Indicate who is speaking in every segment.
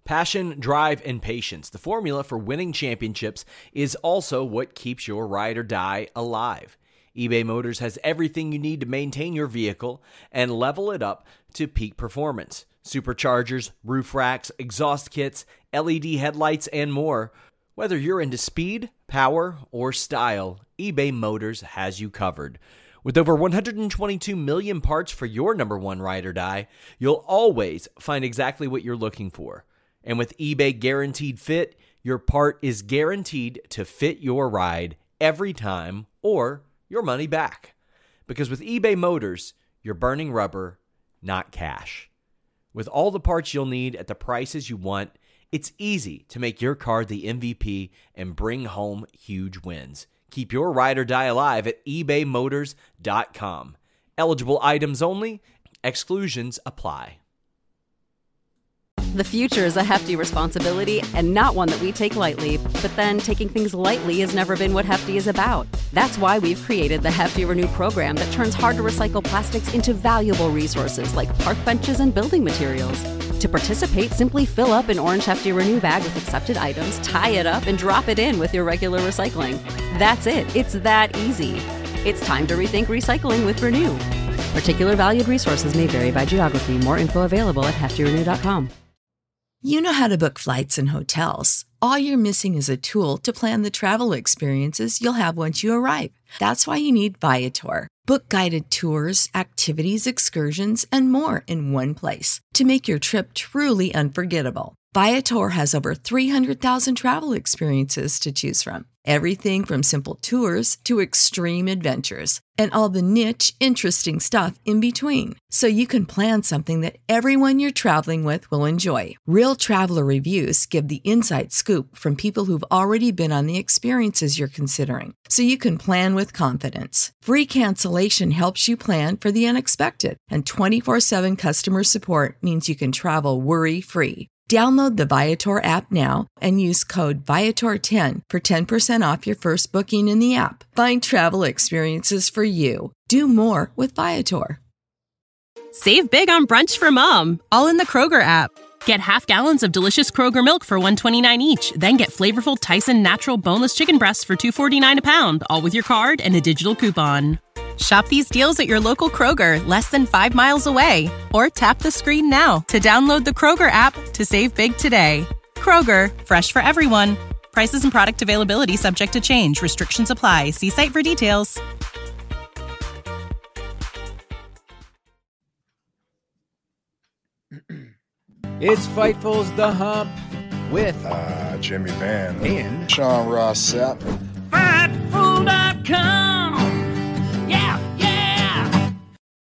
Speaker 1: Passion, drive, and patience. The formula for winning championships is also what keeps your ride or die alive. eBay Motors has everything you need to maintain your vehicle and level it up to peak performance. Superchargers, roof racks, exhaust kits, LED headlights, and more. Whether you're into speed, power, or style, eBay Motors has you covered. With over 122 million parts for your number one ride or die, you'll always find exactly what you're looking for. And with eBay Guaranteed Fit, your part is guaranteed to fit your ride every time or your money back. Because with eBay Motors, you're burning rubber, not cash. With all the parts you'll need at the prices you want, it's easy to make your car the MVP and bring home huge wins. Keep your ride or die alive at ebaymotors.com. Eligible items only. Exclusions apply.
Speaker 2: The future is a hefty responsibility and not one that we take lightly. But then taking things lightly has never been what Hefty is about. That's why we've created the Hefty Renew program that turns hard-to-recycle plastics into valuable resources like park benches and building materials. To participate, simply fill up an orange Hefty Renew bag with accepted items, tie it up, and drop it in with your regular recycling. That's it. It's that easy. It's time to rethink recycling with Renew. Particular valued resources may vary by geography. More info available at heftyrenew.com.
Speaker 3: You know how to book flights and hotels. All you're missing is a tool to plan the travel experiences you'll have once you arrive. That's why you need Viator. Book guided tours, activities, excursions, and more in one place to make your trip truly unforgettable. Viator has over 300,000 travel experiences to choose from. Everything from simple tours to extreme adventures and all the niche, interesting stuff in between. So you can plan something that everyone you're traveling with will enjoy. Real traveler reviews give the inside scoop from people who've already been on the experiences you're considering. So you can plan with confidence. Free cancellation helps you plan for the unexpected. And 24/7 customer support means you can travel worry-free. Download the Viator app now and use code Viator10 for 10% off your first booking in the app. Find travel experiences for you. Do more with Viator.
Speaker 4: Save big on brunch for mom, all in the Kroger app. Get half gallons of delicious Kroger milk for $1.29 each. Then get flavorful Tyson natural boneless chicken breasts for $2.49 a pound, all with your card and a digital coupon. Shop these deals at your local Kroger, less than 5 miles away. Or tap the screen now to download the Kroger app to save big today. Kroger, fresh for everyone. Prices and product availability subject to change. Restrictions apply. See site for details.
Speaker 5: It's Fightful's The Hump with
Speaker 6: Jimmy Van
Speaker 5: and
Speaker 6: Sean Ross Sapp.
Speaker 5: Fightful.com. Yeah.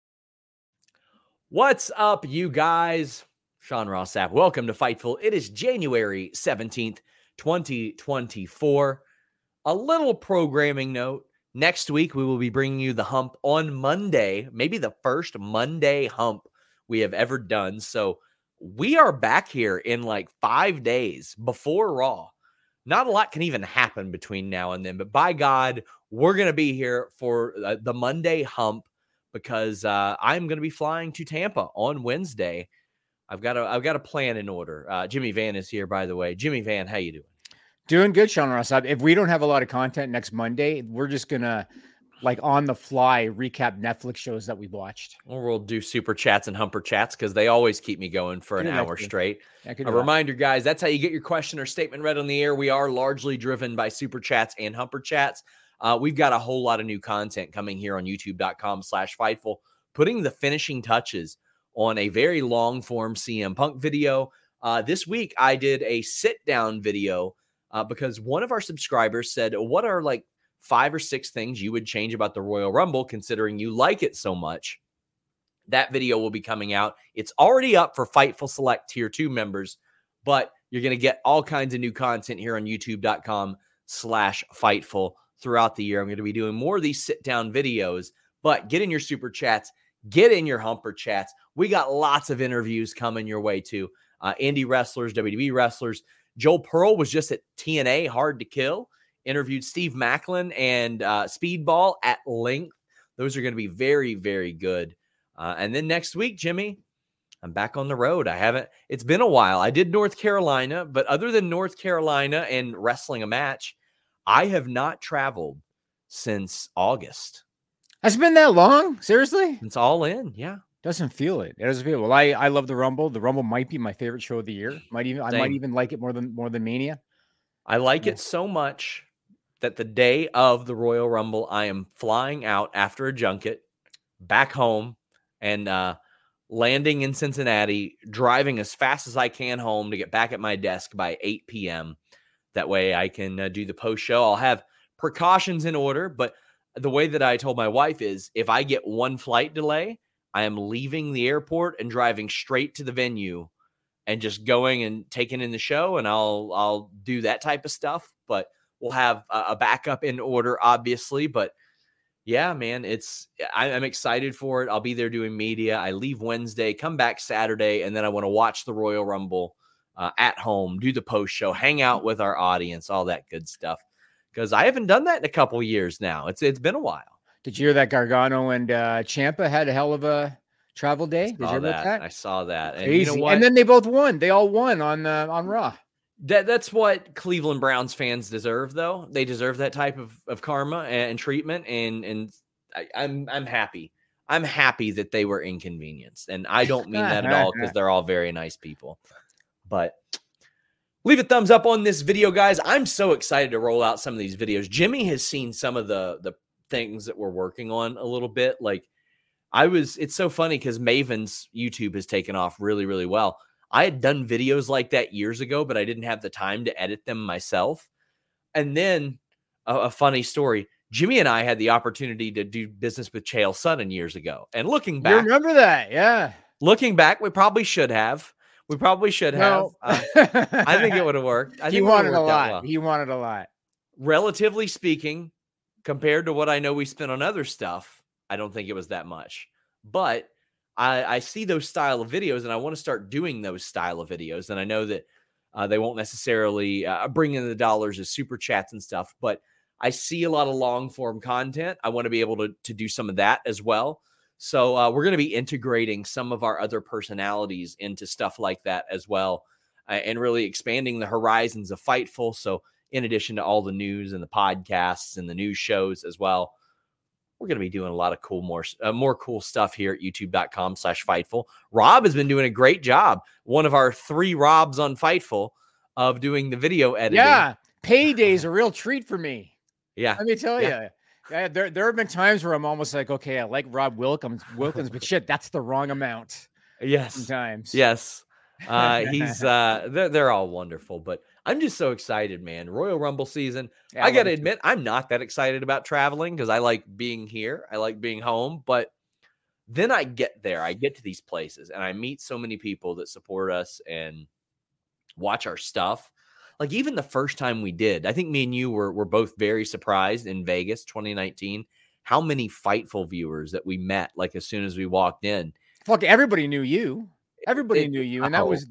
Speaker 1: What's up, you guys? Sean Ross Sapp. Welcome to Fightful. It is January 17th, 2024. A little programming note. Next week, we will be bringing you The Hump on Monday, maybe the first Monday hump we have ever done. So we are back here in like 5 days before Raw. Not a lot can even happen between now and then, but by God, we're going to be here for the Monday hump because I'm going to be flying to Tampa on Wednesday. I've got a plan in order. Jimmy Van is here, by the way. Jimmy Van, how you doing?
Speaker 5: Doing good, Sean Ross. If we don't have a lot of content next Monday, we're just going to, like on the fly, recap Netflix shows that we've watched.
Speaker 1: Or we'll do super chats and humper chats because they always keep me going for an hour straight. A reminder, guys, that's how you get your question or statement read on the air. We are largely driven by super chats and humper chats. We've got a whole lot of new content coming here on youtube.com/Fightful, putting the finishing touches on a very long form CM Punk video. This week, I did a sit down video because one of our subscribers said, what are like 5 or 6 things you would change about the Royal Rumble, considering you like it so much? That video will be coming out. It's already up for Fightful Select Tier 2 members, but you're going to get all kinds of new content here on youtube.com/Fightful throughout the year. I'm going to be doing more of these sit-down videos, but get in your super chats, get in your humper chats. We got lots of interviews coming your way too. Indie wrestlers, WWE wrestlers. Joel Pearl was just at TNA Hard to Kill. Interviewed Steve Macklin and Speedball at length. Those are going to be very, very good. And then next week, Jimmy, I'm back on the road. It's been a while. I did North Carolina, but other than North Carolina and wrestling a match, I have not traveled since August.
Speaker 5: Has it been that long? Seriously?
Speaker 1: It's all in. Yeah.
Speaker 5: Doesn't feel it. It doesn't feel it. Well, I love the Rumble. The Rumble might be my favorite show of the year. I might even like it more than Mania.
Speaker 1: I like it so much that the day of the Royal Rumble, I am flying out after a junket back home and landing in Cincinnati, driving as fast as I can home to get back at my desk by 8 p.m. That way I can do the post show. I'll have precautions in order, but the way that I told my wife is if I get one flight delay, I am leaving the airport and driving straight to the venue and just going and taking in the show, and I'll do that type of stuff. But we'll have a backup in order, obviously. But yeah, man, I'm excited for it. I'll be there doing media. I leave Wednesday, come back Saturday, and then I want to watch the Royal Rumble at home, do the post show, hang out with our audience, all that good stuff. Because I haven't done that in a couple of years now. It's been a while. Did
Speaker 5: you hear that Gargano and Ciampa had a hell of a travel day? Did you hear about that?
Speaker 1: I saw that.
Speaker 5: And you know what? And then they both won. They all won on Raw.
Speaker 1: That's what Cleveland Browns fans deserve, though. They deserve that type of karma and treatment. And I'm happy. I'm happy that they were inconvenienced. And I don't mean that at all because they're all very nice people. But leave a thumbs up on this video, guys. I'm so excited to roll out some of these videos. Jimmy has seen some of the things that we're working on a little bit. Like it's so funny because Maven's YouTube has taken off really, really well. I had done videos like that years ago, but I didn't have the time to edit them myself. And then a funny story, Jimmy and I had the opportunity to do business with Chael Sonnen years ago. And looking back,
Speaker 5: you remember that? Yeah.
Speaker 1: Looking back, we probably should have. No. I think it would have worked.
Speaker 5: He wanted a lot. Well. He wanted a lot.
Speaker 1: Relatively speaking, compared to what I know we spent on other stuff, I don't think it was that much. But I see those style of videos, and I want to start doing those style of videos. And I know that they won't necessarily bring in the dollars as super chats and stuff, but I see a lot of long form content. I want to be able to do some of that as well. So we're going to be integrating some of our other personalities into stuff like that as well, and really expanding the horizons of Fightful. So in addition to all the news and the podcasts and the news shows as well, we're going to be doing a lot of more cool stuff here at youtube.com/Fightful. Rob has been doing a great job. One of our 3 Robs on Fightful of doing the video editing.
Speaker 5: Yeah. Payday's a real treat for me.
Speaker 1: Yeah.
Speaker 5: Let me tell you. Yeah, there have been times where I'm almost like, okay, I like Rob Wilkins, but shit, that's the wrong amount.
Speaker 1: Yes.
Speaker 5: Sometimes.
Speaker 1: Yes. He's they're all wonderful, but I'm just so excited, man. Royal Rumble season. Yeah, I got to admit, I'm not that excited about traveling because I like being here. I like being home, but then I get there. I get to these places and I meet so many people that support us and watch our stuff. Like even the first time we did, I think me and you were both very surprised in Vegas 2019, how many Fightful viewers that we met like as soon as we walked in.
Speaker 5: Fuck, everybody knew you. Everybody knew you. And that was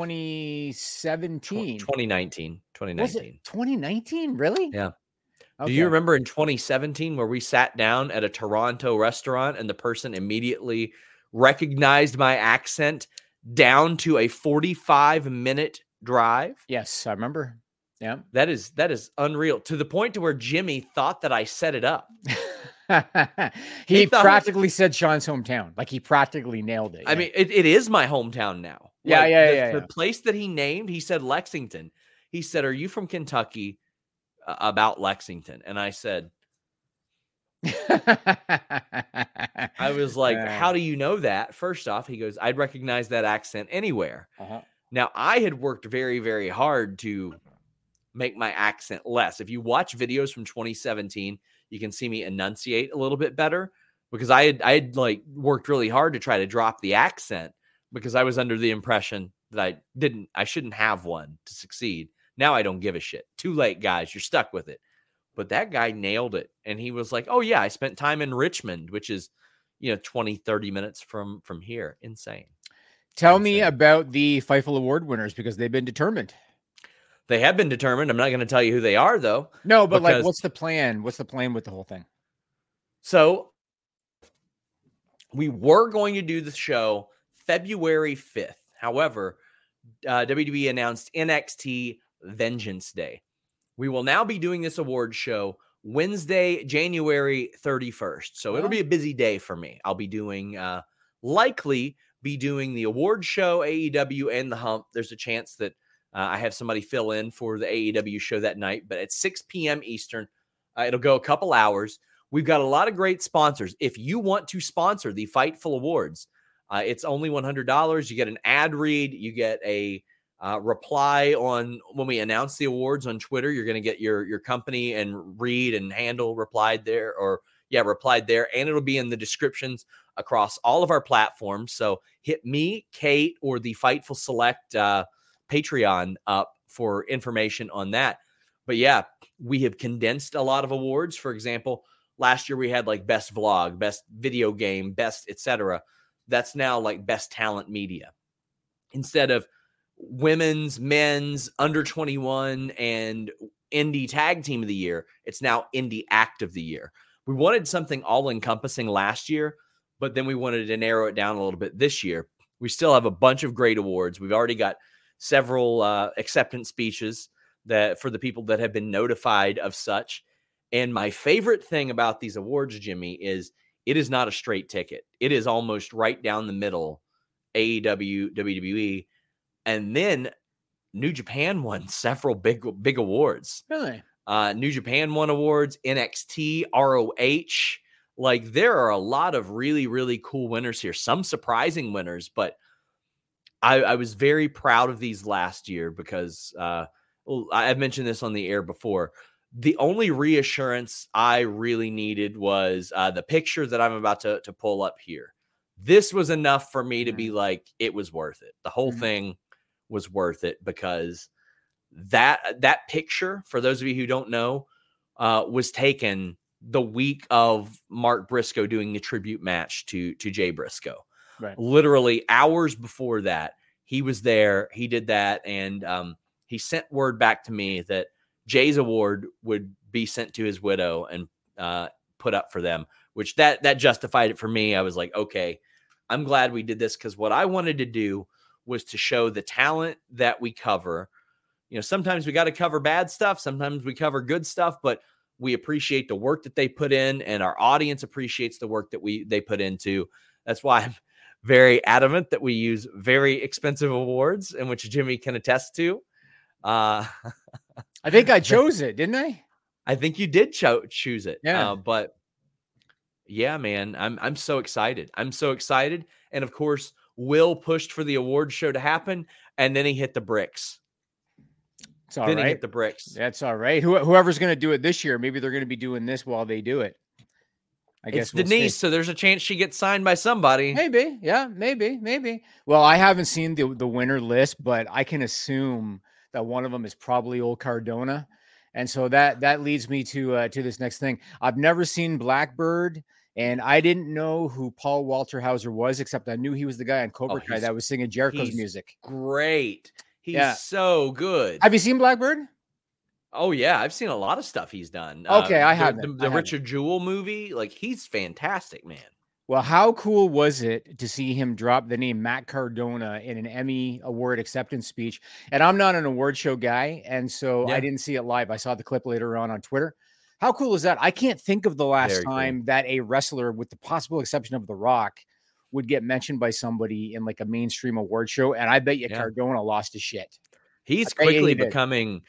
Speaker 5: 2017.
Speaker 1: 2019.
Speaker 5: Was it 2019? Really?
Speaker 1: Yeah. Okay. Do you remember in 2017 where we sat down at a Toronto restaurant and the person immediately recognized my accent down to a 45-minute drive?
Speaker 5: Yes, I remember. Yeah.
Speaker 1: That is unreal, to the point to where Jimmy thought that I set it up.
Speaker 5: he practically said Sean's hometown. Like he practically nailed it.
Speaker 1: I mean, it is my hometown now.
Speaker 5: Yeah,
Speaker 1: like, the place that he named, he said Lexington. He said, "Are you from Kentucky?" About Lexington. And I said, I was like, how do you know that? First off, he goes, I'd recognize that accent anywhere. Uh-huh. Now, I had worked very, very hard to make my accent less. If you watch videos from 2017, you can see me enunciate a little bit better because I had like worked really hard to try to drop the accent because I was under the impression that I shouldn't have one to succeed. Now I don't give a shit. Too late, guys. You're stuck with it. But that guy nailed it. And he was like, oh, yeah, I spent time in Richmond, which is, 20, 30 minutes from here. Insane.
Speaker 5: Tell me about the Fightful Award winners because they've been determined.
Speaker 1: They have been determined. I'm not going to tell you who they are, though.
Speaker 5: No, but like, what's the plan? What's the plan with the whole thing?
Speaker 1: So we were going to do the show February 5th. However, WWE announced NXT Vengeance Day. We will now be doing this award show Wednesday, January 31st. So it'll be a busy day for me. I'll be doing, likely be doing the award show, AEW, and the Hump. There's a chance that I have somebody fill in for the AEW show that night, but at 6 p.m. Eastern, it'll go a couple hours. We've got a lot of great sponsors. If you want to sponsor the Fightful Awards, it's only $100. You get an ad read. You get a reply on when we announce the awards on Twitter. You're going to get your company and read and handle replied there, and it'll be in the descriptions across all of our platforms. So hit me, Kate, or the Fightful Select Patreon up for information on that. But yeah, we have condensed a lot of awards. For example, last year we had like best vlog, best video game, best etc. That's now like best talent media. Instead of women's, men's, under 21, and indie tag team of the year, it's now indie act of the year. We wanted something all encompassing last year, but then we wanted to narrow it down a little bit this year. We still have a bunch of great awards. We've already got several acceptance speeches that for the people that have been notified of such. And my favorite thing about these awards, Jimmy, is it is not a straight ticket. It is almost right down the middle, AEW, WWE. And then New Japan won several big awards.
Speaker 5: Really?
Speaker 1: New Japan won awards, NXT, ROH. Like, there are a lot of really, really cool winners here. Some surprising winners, but I was very proud of these last year because I've mentioned this on the air before. The only reassurance I really needed was the picture that I'm about to pull up here. This was enough for me to be like, it was worth it. The whole thing was worth it because that picture, for those of you who don't know, was taken the week of Mark Briscoe doing the tribute match to Jay Briscoe.
Speaker 5: Right.
Speaker 1: Literally hours before that, he was there. He did that, and he sent word back to me that Jay's award would be sent to his widow and put up for them, which that justified it for me. I was like, okay, I'm glad we did this because what I wanted to do was to show the talent that we cover. You know, sometimes we got to cover bad stuff. Sometimes we cover good stuff, but we appreciate the work that they put in, and our audience appreciates the work that they put into. That's why I'm very adamant that we use very expensive awards, in which Jimmy can attest to.
Speaker 5: I think I chose it, didn't I?
Speaker 1: I think you did choose it.
Speaker 5: Yeah.
Speaker 1: But yeah, man, I'm so excited. I'm so excited. And of course, Will pushed for the award show to happen, and then he hit the bricks.
Speaker 5: It's all
Speaker 1: then
Speaker 5: right.
Speaker 1: he hit the bricks.
Speaker 5: That's all right. Whoever's going to do it this year, maybe they're going to be doing this while they do it. I guess
Speaker 1: it's Denise, so there's a chance she gets signed by somebody.
Speaker 5: Maybe. Yeah, maybe. Well, I haven't seen the winner list, but I can assume that one of them is probably old Cardona. And so that leads me to this next thing. I've never seen Blackbird, and I didn't know who Paul Walter Hauser was, except I knew he was the guy on Cobra Kai that was singing Jericho's music.
Speaker 1: Great. He's so good.
Speaker 5: Have you seen Blackbird?
Speaker 1: Oh, yeah. I've seen a lot of stuff he's done.
Speaker 5: Okay, I haven't.
Speaker 1: The Richard Jewell movie, like, he's fantastic, man.
Speaker 5: Well, how cool was it to see him drop the name Matt Cardona in an Emmy Award acceptance speech? And I'm not an award show guy, and so I didn't see it live. I saw the clip later on Twitter. How cool is that? I can't think of the last time that a wrestler, with the possible exception of The Rock, would get mentioned by somebody in like a mainstream award show. And I bet you Cardona lost his shit.
Speaker 1: He's quickly becoming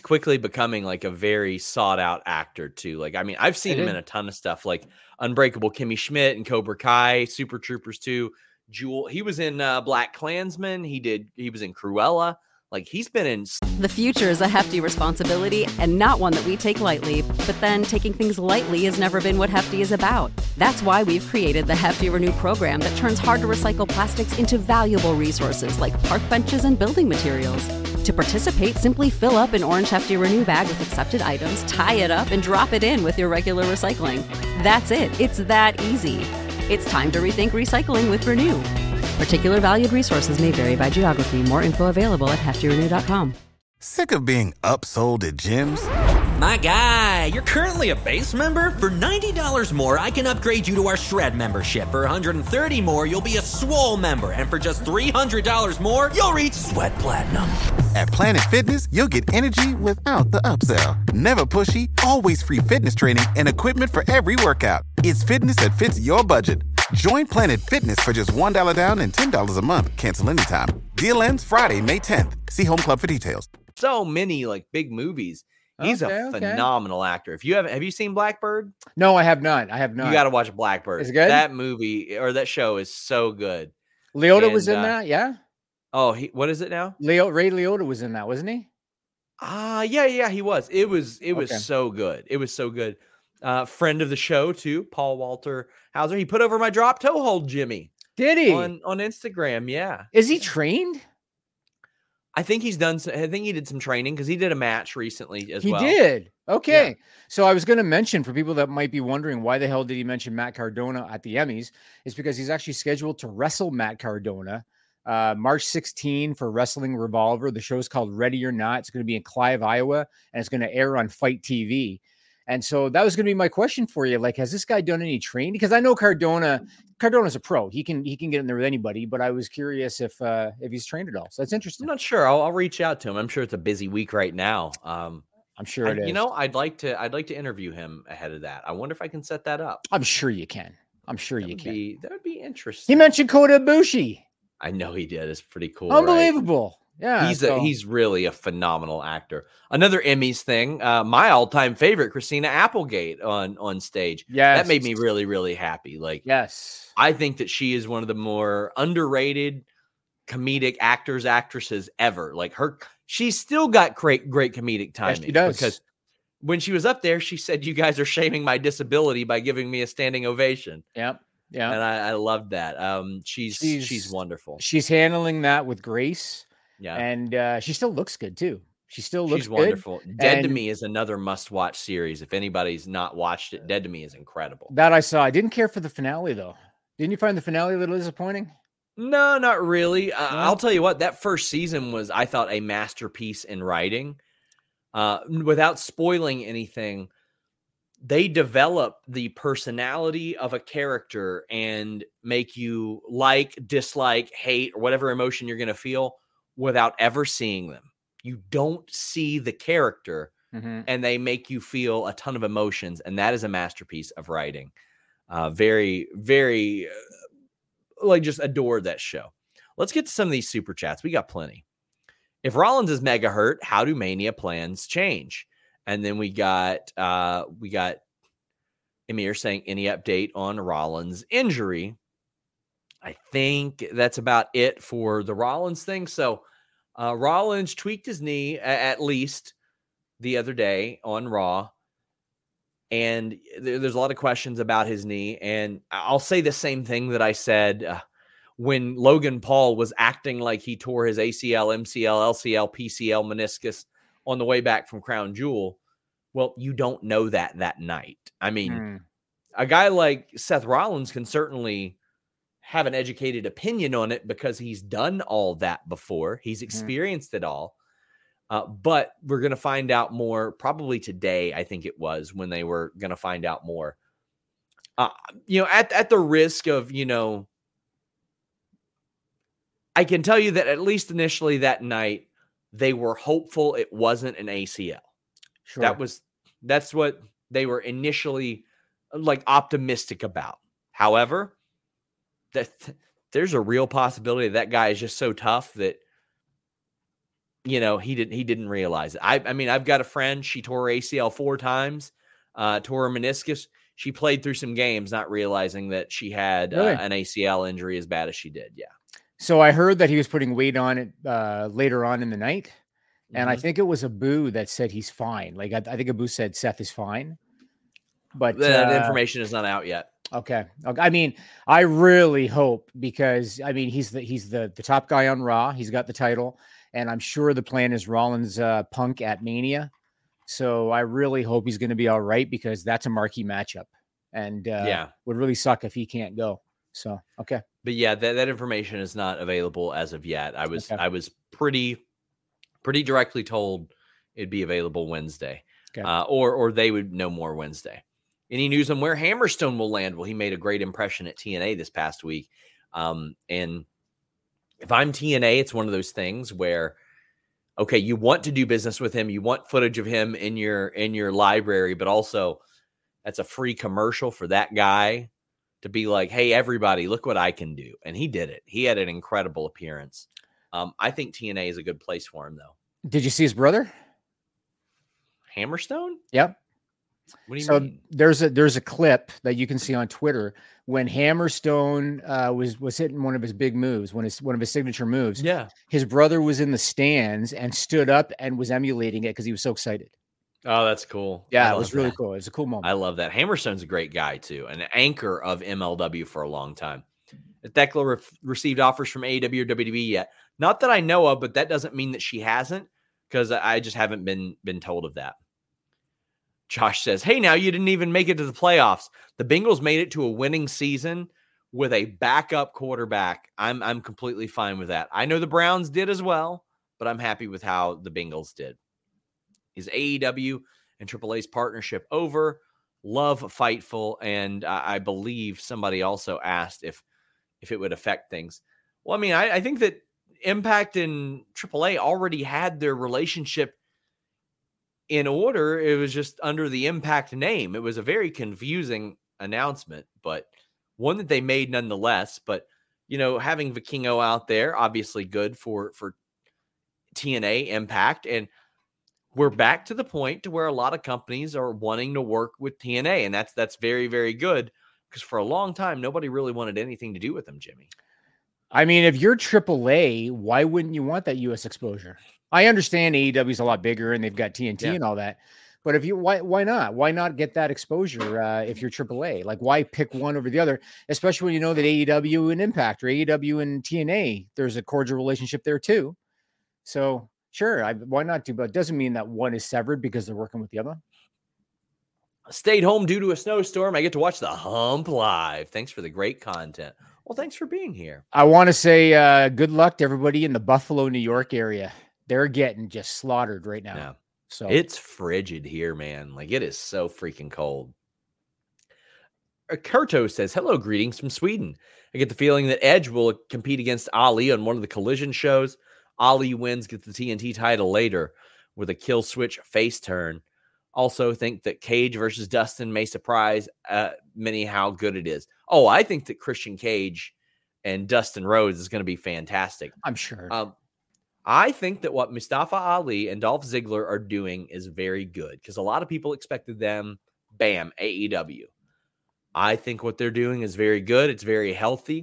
Speaker 1: like a very sought out actor too. Like, I mean, I've seen him in a ton of stuff like Unbreakable Kimmy Schmidt and Cobra Kai, Super Troopers 2, Jewel. He was in Black Klansman. He was in Cruella. Like, he's been in.
Speaker 2: The future is a hefty responsibility and not one that we take lightly. But then taking things lightly has never been what Hefty is about. That's why we've created the Hefty Renew program that turns hard to recycle plastics into valuable resources like park benches and building materials. To participate, simply fill up an orange Hefty Renew bag with accepted items, tie it up, and drop it in with your regular recycling. That's it. It's that easy. It's time to rethink recycling with Renew. Particular valued resources may vary by geography. More info available at heftyrenew.com.
Speaker 7: Sick of being upsold at gyms? My guy, you're currently a base member? For $90 more, I can upgrade you to our Shred membership. For $130 more, you'll be a Swole member. And for just $300 more, you'll reach Sweat Platinum.
Speaker 8: At Planet Fitness, you'll get energy without the upsell. Never pushy, always free fitness training and equipment for every workout. It's fitness that fits your budget. Join Planet Fitness for just $1 down and $10 a month. Cancel anytime. Deal ends Friday, May 10th. See Home Club for details.
Speaker 1: So many like big movies. He's a phenomenal actor. If you have you seen Blackbird?
Speaker 5: No, I have not. You
Speaker 1: got to watch Blackbird.
Speaker 5: Is it good?
Speaker 1: That movie or that show is so good.
Speaker 5: Liotta was in that, yeah?
Speaker 1: Oh, what is it now?
Speaker 5: Ray Liotta was in that, wasn't he?
Speaker 1: Yeah, he was. It was so good. It was so good. Friend of the show too, Paul Walter Hauser. He put over my drop toe hold, Jimmy.
Speaker 5: Did he?
Speaker 1: On Instagram, yeah.
Speaker 5: Is he trained?
Speaker 1: I think he did some training because he did a match recently as well.
Speaker 5: He did. Okay. Yeah. So I was going to mention for people that might be wondering why the hell did he mention Matt Cardona at the Emmys is because he's actually scheduled to wrestle Matt Cardona March 16 for Wrestling Revolver. The show's called Ready or Not. It's going to be in Clive, Iowa, and it's going to air on Fight TV. And so that was going to be my question for you. Like, has this guy done any training? Because I know Cardona's a pro. He can get in there with anybody, but I was curious if he's trained at all. So that's interesting.
Speaker 1: I'm not sure. I'll reach out to him. I'm sure it's a busy week right now.
Speaker 5: I'm sure it is.
Speaker 1: You know, I'd like to interview him ahead of that. I wonder if I can set that up.
Speaker 5: I'm sure you can. That
Speaker 1: would be interesting.
Speaker 5: He mentioned Kota Ibushi.
Speaker 1: I know he did. It's pretty cool.
Speaker 5: Unbelievable. Right? Yeah,
Speaker 1: he's really a phenomenal actor. Another Emmys thing, my all-time favorite, Christina Applegate on stage.
Speaker 5: Yes.
Speaker 1: That made me really, really happy. Like,
Speaker 5: yes,
Speaker 1: I think that she is one of the more underrated comedic actresses ever. Like she's still got great comedic timing.
Speaker 5: Yes, she does.
Speaker 1: Because when she was up there, she said, "You guys are shaming my disability by giving me a standing ovation."
Speaker 5: Yep. Yeah.
Speaker 1: And I loved that. She's wonderful.
Speaker 5: She's handling that with grace.
Speaker 1: Yeah.
Speaker 5: And she still looks good too. She's
Speaker 1: wonderful. Good. Dead to Me is another must-watch series. If anybody's not watched it, Dead to Me is incredible.
Speaker 5: That I saw. I didn't care for the finale though. Didn't you find the finale a little disappointing?
Speaker 1: No, not really. No? I'll tell you what, that first season was, I thought, a masterpiece in writing. Without spoiling anything, they develop the personality of a character and make you like, dislike, hate, or whatever emotion you're going to feel without ever seeing them. You don't see the character, and they make you feel a ton of emotions, and that is a masterpiece of writing. Very, very, just adored that show. Let's get to some of these super chats. We got plenty. If Rollins is mega hurt, how do Mania plans change? And then we got Amir saying, any update on Rollins' injury? I think that's about it for the Rollins thing. So Rollins tweaked his knee at least the other day on Raw. And there's a lot of questions about his knee. And I'll say the same thing that I said when Logan Paul was acting like he tore his ACL, MCL, LCL, PCL, meniscus on the way back from Crown Jewel. Well, you don't know that night. I mean, a guy like Seth Rollins can certainly have an educated opinion on it because he's done all that before. He's experienced it all. But we're going to find out more probably today. I think it was when they were going to find out more, at the risk of, I can tell you that at least initially that night, they were hopeful it wasn't an ACL.
Speaker 5: Sure.
Speaker 1: That's what they were initially optimistic about. However, there's a real possibility that guy is just so tough that, he didn't realize it. I mean, I've got a friend, she tore her ACL 4 times, tore her meniscus. She played through some games, not realizing that she had an ACL injury as bad as she did. Yeah.
Speaker 5: So I heard that he was putting weight on it later on in the night. And I think it was Abu that said he's fine. Like, I think Abu said Seth is fine. But
Speaker 1: that information is not out yet.
Speaker 5: Okay. I mean, I really hope because, I mean, he's the top guy on Raw. He's got the title. And I'm sure the plan is Rollins Punk at Mania. So I really hope he's going to be all right because that's a marquee matchup. And would really suck if he can't go. So, okay.
Speaker 1: But yeah, that information is not available as of yet. I was pretty directly told it'd be available Wednesday.
Speaker 5: Okay.
Speaker 1: Or they would know more Wednesday. Any news on where Hammerstone will land? Well, he made a great impression at TNA this past week. And if I'm TNA, it's one of those things where, okay, you want to do business with him. You want footage of him in your library, but also that's a free commercial for that guy to be like, hey, everybody, look what I can do. And he did it. He had an incredible appearance. I think TNA is a good place for him, though.
Speaker 5: Did you see his brother?
Speaker 1: Hammerstone?
Speaker 5: Yep.
Speaker 1: What do you mean?
Speaker 5: There's a clip that you can see on Twitter when Hammerstone was hitting one of his big moves, one of his signature moves.
Speaker 1: Yeah.
Speaker 5: His brother was in the stands and stood up and was emulating it because he was so excited.
Speaker 1: Oh, that's cool.
Speaker 5: Yeah, it was really cool. It was a cool moment.
Speaker 1: I love that. Hammerstone's a great guy, too, an anchor of MLW for a long time. If Thekla received offers from AEW or WWE yet, not that I know of, but that doesn't mean that she hasn't, because I just haven't been told of that. Josh says, hey, now you didn't even make it to the playoffs. The Bengals made it to a winning season with a backup quarterback. I'm completely fine with that. I know the Browns did as well, but I'm happy with how the Bengals did. Is AEW and AAA's partnership over? Love Fightful, and I believe somebody also asked if it would affect things. Well, I mean, I think that Impact and AAA already had their relationship in order. It was just under the Impact name. It was a very confusing announcement, but one that they made nonetheless. But, you know, having Vikingo out there, obviously good for TNA Impact. And we're back to the point to where a lot of companies are wanting to work with TNA. And that's very, very good, because for a long time, nobody really wanted anything to do with them, Jimmy.
Speaker 5: I mean, if you're AAA, why wouldn't you want that U.S. exposure? I understand AEW is a lot bigger and they've got TNT and all that, but if you why not? Why not get that exposure if you're AAA? Like, why pick one over the other? Especially when you know that AEW and Impact or AEW and TNA, there's a cordial relationship there too. So sure, why not do? But it doesn't mean that one is severed because they're working with the other.
Speaker 1: Stayed home due to a snowstorm. I get to watch the Hump live. Thanks for the great content. Well, thanks for being here.
Speaker 5: I want to say good luck to everybody in the Buffalo, New York area. They're getting just slaughtered right now.
Speaker 1: Yeah.
Speaker 5: So
Speaker 1: it's frigid here, man. Like, it is so freaking cold. Kurto says, hello, greetings from Sweden. I get the feeling that Edge will compete against Ali on one of the Collision shows. Ali wins, gets the TNT title later with a kill switch face turn. Also think that Cage versus Dustin may surprise many how good it is. Oh, I think that Christian Cage and Dustin Rhodes is going to be fantastic.
Speaker 5: I'm sure.
Speaker 1: I think that what Mustafa Ali and Dolph Ziggler are doing is very good, because a lot of people expected them, bam, AEW. I think what they're doing is very good. It's very healthy.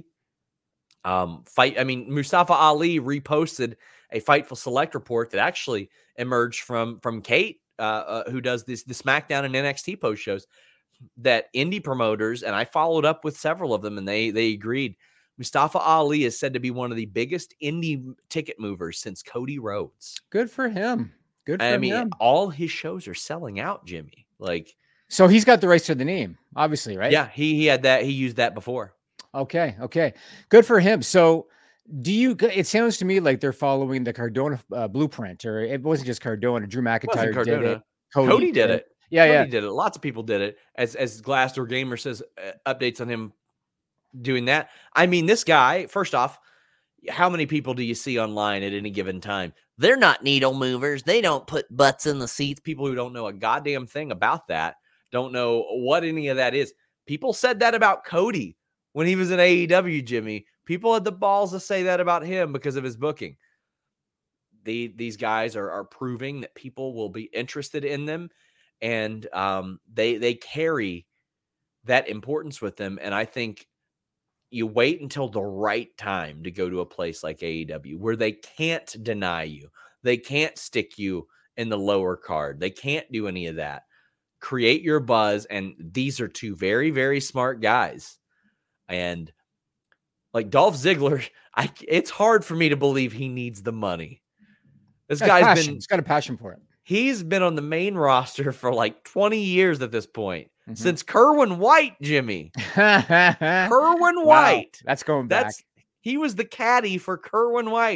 Speaker 1: Mustafa Ali reposted a Fightful Select report that actually emerged from Kate, who does the SmackDown and NXT post shows, that indie promoters, and I followed up with several of them, and they agreed. Mustafa Ali is said to be one of the biggest indie ticket movers since Cody Rhodes.
Speaker 5: Good for him. I mean,
Speaker 1: all his shows are selling out, Jimmy. Like,
Speaker 5: so he's got the rights to the name, obviously, right?
Speaker 1: Yeah, he had that. He used that before.
Speaker 5: Okay. Good for him. So it sounds to me like they're following the Cardona blueprint, or it wasn't just Cardona. Drew McIntyre did it.
Speaker 1: Cody did it.
Speaker 5: Cody
Speaker 1: did it. Lots of people did it. As Glassdoor Gamer says, updates on him doing that. I mean, this guy, first off, how many people do you see online at any given time? They're not needle movers. They don't put butts in the seats. People who don't know a goddamn thing about that, don't know what any of that is. People said that about Cody when he was in AEW, Jimmy. People had the balls to say that about him because of his booking. These guys are proving that people will be interested in them, and they carry that importance with them. And I think you wait until the right time to go to a place like AEW where they can't deny you. They can't stick you in the lower card. They can't do any of that. Create your buzz. And these are two very, very smart guys. And like Dolph Ziggler, it's hard for me to believe he needs the money. This guy's
Speaker 5: he's got a passion for it.
Speaker 1: He's been on the main roster for like 20 years at this point. Since Kerwin White, Jimmy. Kerwin White.
Speaker 5: That's going back.
Speaker 1: He was the caddy for Kerwin White.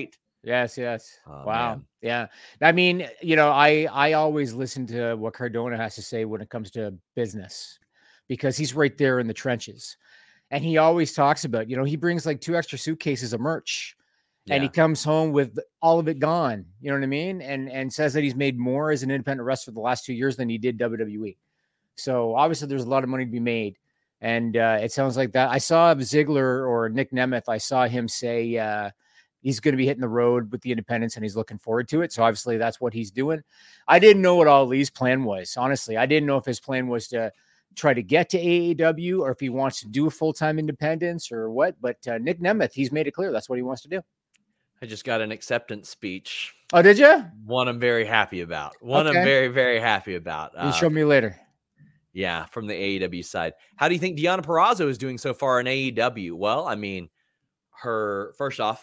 Speaker 5: Yes.
Speaker 1: Oh,
Speaker 5: Wow.
Speaker 1: man.
Speaker 5: Yeah. I mean, I always listen to what Cardona has to say when it comes to business because he's right there in the trenches. And he always talks about, he brings like 2 extra suitcases of merch and he comes home with all of it gone. You know what I mean? And says that he's made more as an independent wrestler the last 2 years than he did WWE. So obviously there's a lot of money to be made. And it sounds like that. I saw Ziggler or Nick Nemeth. I saw him say, he's going to be hitting the road with the independents and he's looking forward to it. So obviously that's what he's doing. I didn't know what Ali's plan was. Honestly, I didn't know if his plan was to try to get to AEW or if he wants to do a full-time independence or what. But Nick Nemeth, he's made it clear that's what he wants to do.
Speaker 1: I just got an acceptance speech.
Speaker 5: Oh, did you?
Speaker 1: One I'm very happy about. I'm very, very happy about.
Speaker 5: You show me later.
Speaker 1: Yeah, from the AEW side. How do you think Deonna Purrazzo is doing so far in AEW? Well, I mean, her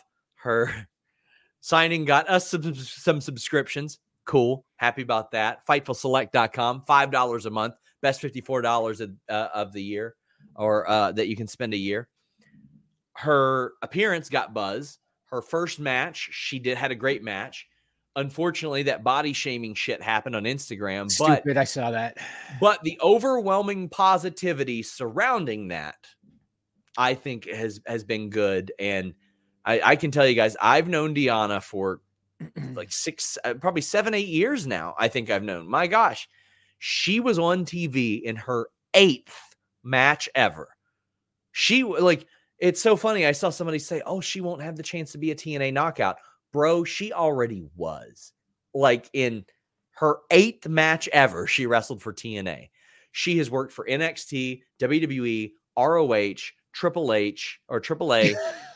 Speaker 1: signing got us some subscriptions. Cool. Happy about that. FightfulSelect.com, $5 a month. Best $54 of the year or that you can spend a year. Her appearance got buzz. Her first match, she had a great match. Unfortunately, that body shaming shit happened on Instagram.
Speaker 5: Stupid, I saw that.
Speaker 1: But the overwhelming positivity surrounding that, I think, has been good. And I can tell you guys, I've known Deonna for like probably 7-8 years now. I think I've known. My gosh, she was on TV in her 8th match ever. It's so funny. I saw somebody say, "Oh, she won't have the chance to be a TNA knockout." Bro, she already was. Like in her 8th match ever, she wrestled for TNA. She has worked for NXT, WWE, ROH, Triple H or AAA.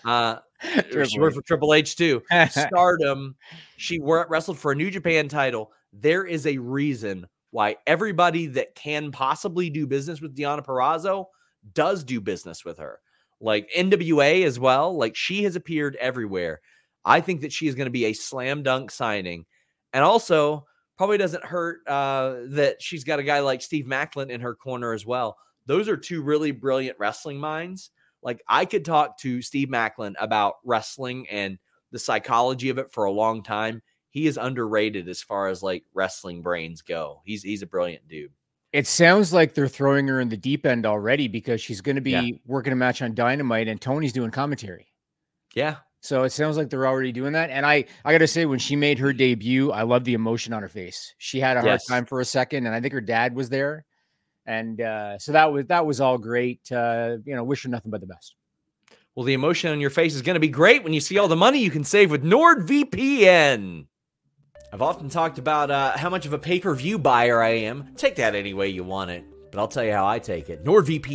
Speaker 1: She worked for Triple H too. Stardom. She wrestled for a New Japan title. There is a reason why everybody that can possibly do business with Deonna Purrazzo does do business with her. Like NWA as well. Like she has appeared everywhere. I think that she is going to be a slam dunk signing. And also probably doesn't hurt that she's got a guy like Steve Macklin in her corner as well. Those are 2 really brilliant wrestling minds. Like I could talk to Steve Macklin about wrestling and the psychology of it for a long time. He is underrated as far as like wrestling brains go. He's a brilliant dude.
Speaker 5: It sounds like they're throwing her in the deep end already because she's going to be working a match on Dynamite and Tony's doing commentary.
Speaker 1: Yeah.
Speaker 5: So it sounds like they're already doing that. And I got to say, when she made her debut, I love the emotion on her face. She had a hard time for a second, and I think her dad was there. And so that was all great. Wish her nothing but the best.
Speaker 1: Well, the emotion on your face is going to be great when you see all the money you can save with NordVPN. I've often talked about how much of a pay-per-view buyer I am. Take that any way you want it, but I'll tell you how I take it.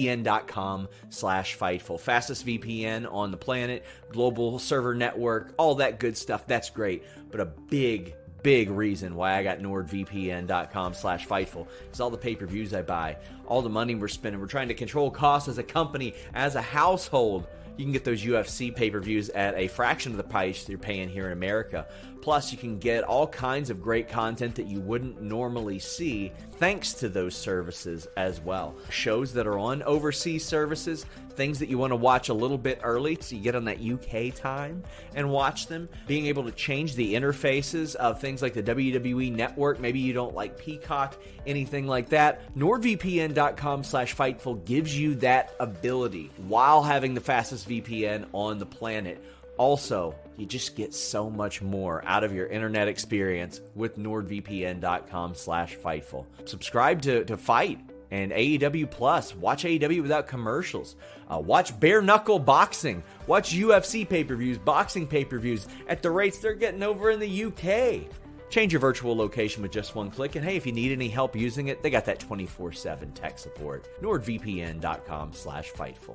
Speaker 1: NordVPN.com/Fightful. Fastest VPN on the planet, global server network, all that good stuff. That's great. But a big reason why I got NordVPN.com/Fightful is all the pay-per-views I buy, all the money we're spending. We're trying to control costs as a company, as a household. You can get those UFC pay-per-views at a fraction of the price you're paying here in America. Plus, you can get all kinds of great content that you wouldn't normally see thanks to those services as well. Shows that are on overseas services, things that you want to watch a little bit early so you get on that UK time and watch them. Being able to change the interfaces of things like the WWE Network. Maybe you don't like Peacock, anything like that. NordVPN.com/Fightful gives you that ability while having the fastest VPN on the planet. Also, you just get so much more out of your internet experience with NordVPN.com/Fightful. Subscribe to Fight and AEW Plus. Watch AEW without commercials. Watch bare knuckle boxing. Watch UFC pay-per-views, boxing pay-per-views at the rates they're getting over in the UK. Change your virtual location with just one click. And hey, if you need any help using it, they got that 24/7 tech support. NordVPN.com/Fightful.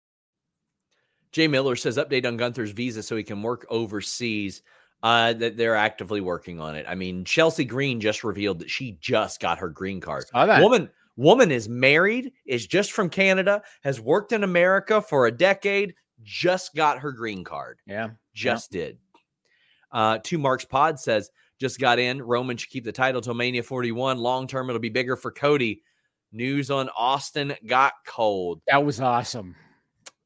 Speaker 1: Jay Miller says update on Gunther's visa so he can work overseas. That they're actively working on it. I mean, Chelsea Green just revealed that she just got her green card. Woman is married, is just from Canada, has worked in America for a decade, just got her green card.
Speaker 5: Yeah.
Speaker 1: Did. Two Marks Pod says, just got in. Roman should keep the title till Mania 41. Long term, it'll be bigger for Cody. News on Austin got cold.
Speaker 5: That was awesome.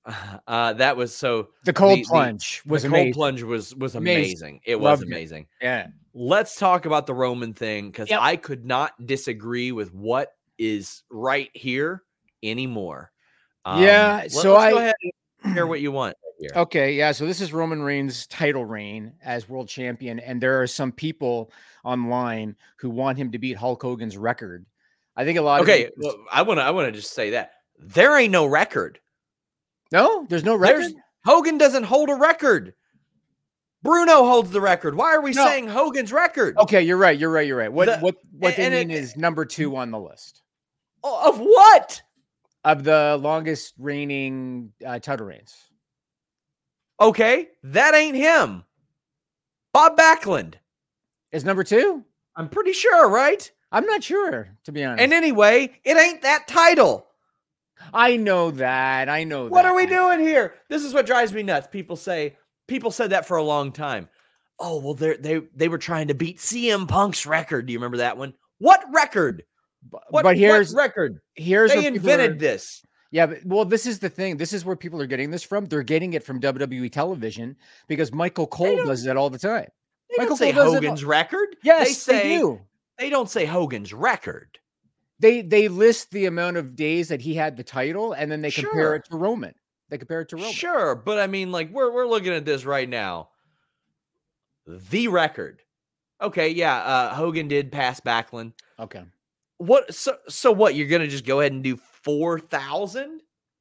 Speaker 1: That was so
Speaker 5: the cold plunge was
Speaker 1: the
Speaker 5: amazing.
Speaker 1: Cold plunge was amazing. It was amazing.
Speaker 5: Yeah.
Speaker 1: Let's talk about the Roman thing, because I could not disagree with what is right here anymore.
Speaker 5: So
Speaker 1: let's go ahead and hear what you want here.
Speaker 5: Okay, yeah. So this is Roman Reigns' title reign as world champion, and there are some people online who want him to beat Hulk Hogan's record. I think a lot.
Speaker 1: Well, I want to just say that there ain't no record.
Speaker 5: No, there's no record.
Speaker 1: Hogan doesn't hold a record. Bruno holds the record. Why are we saying Hogan's record?
Speaker 5: Okay, you're right. What they mean is number 2 on the list.
Speaker 1: Of what?
Speaker 5: Of the longest reigning title reigns.
Speaker 1: Okay, that ain't him. Bob Backlund
Speaker 5: is number 2.
Speaker 1: I'm pretty sure, right?
Speaker 5: I'm not sure, to be honest.
Speaker 1: And anyway, it ain't that title.
Speaker 5: I know that.
Speaker 1: What are we doing here? This is what drives me nuts. People said that for a long time. Oh, well, they were trying to beat CM Punk's record. Do you remember that one? What record? What record? They invented this.
Speaker 5: Yeah, but this is the thing. This is where people are getting this from. They're getting it from WWE television because Michael Cole does that all the time.
Speaker 1: They don't say Hogan's record.
Speaker 5: Yes, they do.
Speaker 1: They don't say Hogan's record.
Speaker 5: They list the amount of days that he had the title, and then they compare it to Roman.
Speaker 1: Sure, but I mean, like we're looking at this right now. The record. Okay, yeah. Hogan did pass Backlund.
Speaker 5: Okay.
Speaker 1: What? So what? You're gonna just go ahead and do 4,000?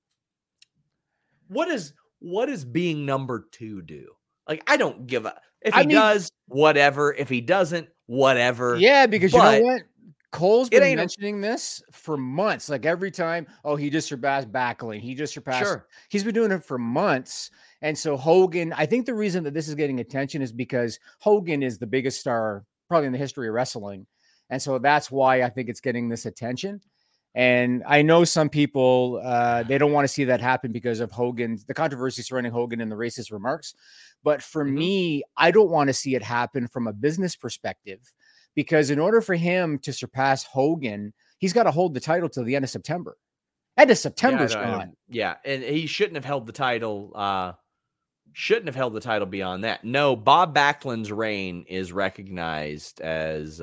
Speaker 1: What is being number 2 do? Like, I don't give a. If he does, whatever. If he doesn't, whatever.
Speaker 5: Yeah, because you know what? Cole's been mentioning this for months. Like every time, he just surpassed Backlund. He just surpassed. Sure. He's been doing it for months. And so Hogan, I think the reason that this is getting attention is because Hogan is the biggest star probably in the history of wrestling. And so that's why I think it's getting this attention. And I know some people, they don't want to see that happen because of the controversy surrounding Hogan and the racist remarks. But for me, I don't want to see it happen from a business perspective. Because in order for him to surpass Hogan, he's got to hold the title till the end of September. End of September's gone.
Speaker 1: Yeah, and he shouldn't have held the title. Shouldn't have held the title beyond that. No, Bob Backlund's reign is recognized as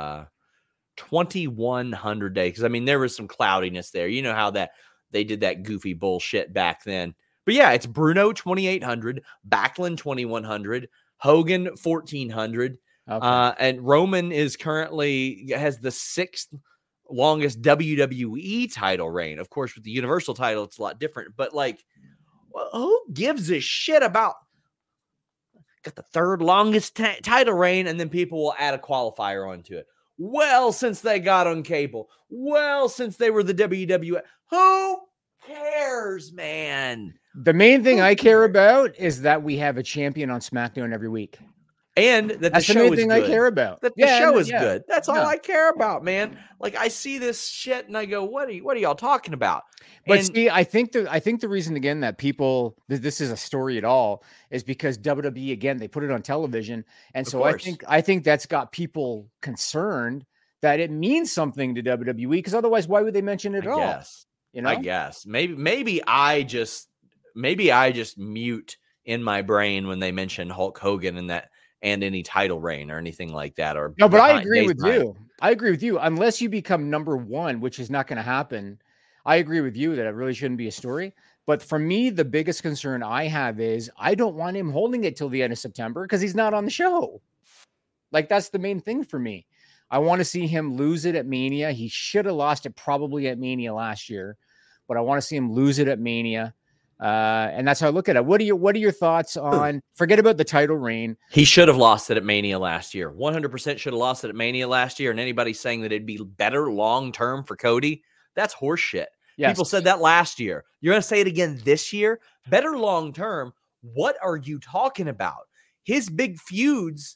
Speaker 1: 2,100 days. Because I mean, there was some cloudiness there. You know how that they did that goofy bullshit back then. But yeah, it's Bruno 2,800, Backlund 2,100, Hogan 1,400. Okay. And Roman has the 6th longest WWE title reign. Of course, with the Universal title, it's a lot different. But like, who gives a shit about got the 3rd longest title reign? And then people will add a qualifier onto it. Well, since they got on cable. Well, since they were the WWE. Who cares, man?
Speaker 5: The main thing I care about is that we have a champion on SmackDown every week.
Speaker 1: And that the show is good.
Speaker 5: I care about.
Speaker 1: That the show is good. That's all I care about, man. Like I see this shit and I go, what are y'all talking about?
Speaker 5: But see, I think the reason again that people this is a story at all is because WWE again they put it on television, and so I think that's got people concerned that it means something to WWE because otherwise why would they mention it at all? You know,
Speaker 1: I guess maybe I just mute in my brain when they mention Hulk Hogan and any title reign or anything like that. Or
Speaker 5: no, but I agree with you. I agree with you. Unless you become number 1, which is not going to happen. I agree with you that it really shouldn't be a story. But for me, the biggest concern I have is I don't want him holding it till the end of September because he's not on the show. Like that's the main thing for me. I want to see him lose it at Mania. He should have lost it probably at Mania last year, but I want to see him lose it at Mania. And that's how I look at it. What are your thoughts on, forget about the title reign.
Speaker 1: He should have lost it at Mania last year. 100% should have lost it at Mania last year. And anybody saying that it'd be better long-term for Cody, that's horseshit. Yes. People said that last year. You're going to say it again this year? Better long-term. What are you talking about? His big feuds,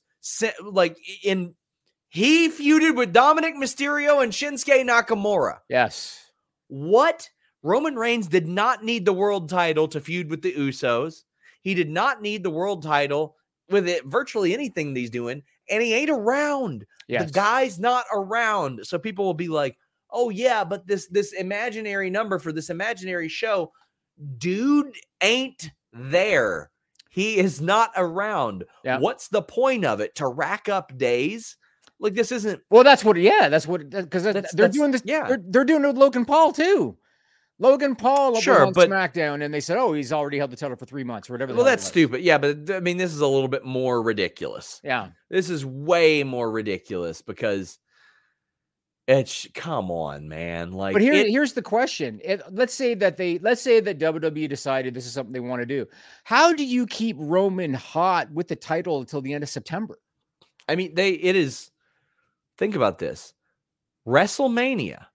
Speaker 1: he feuded with Dominic Mysterio and Shinsuke Nakamura.
Speaker 5: Yes.
Speaker 1: What? Roman Reigns did not need the world title to feud with the Usos. He did not need the world title with it virtually anything he's doing, and he ain't around. Yes. The guy's not around. So people will be like, oh, yeah, but this imaginary number for this imaginary show, dude ain't there. He is not around.
Speaker 5: Yeah.
Speaker 1: What's the point of it? To rack up days? Like, this isn't.
Speaker 5: Well, that's what because they're doing this.
Speaker 1: Yeah.
Speaker 5: They're doing it with Logan Paul too. Logan Paul was on
Speaker 1: but
Speaker 5: SmackDown, and they said, "Oh, he's already held the title for 3 months or whatever."
Speaker 1: Well, that's stupid. Yeah, but I mean, this is a little bit more ridiculous.
Speaker 5: Yeah,
Speaker 1: this is way more ridiculous because it's come on, man. Like,
Speaker 5: but here's the question: let's say that WWE decided this is something they want to do. How do you keep Roman hot with the title until the end of September?
Speaker 1: I mean, it is. Think about this: WrestleMania.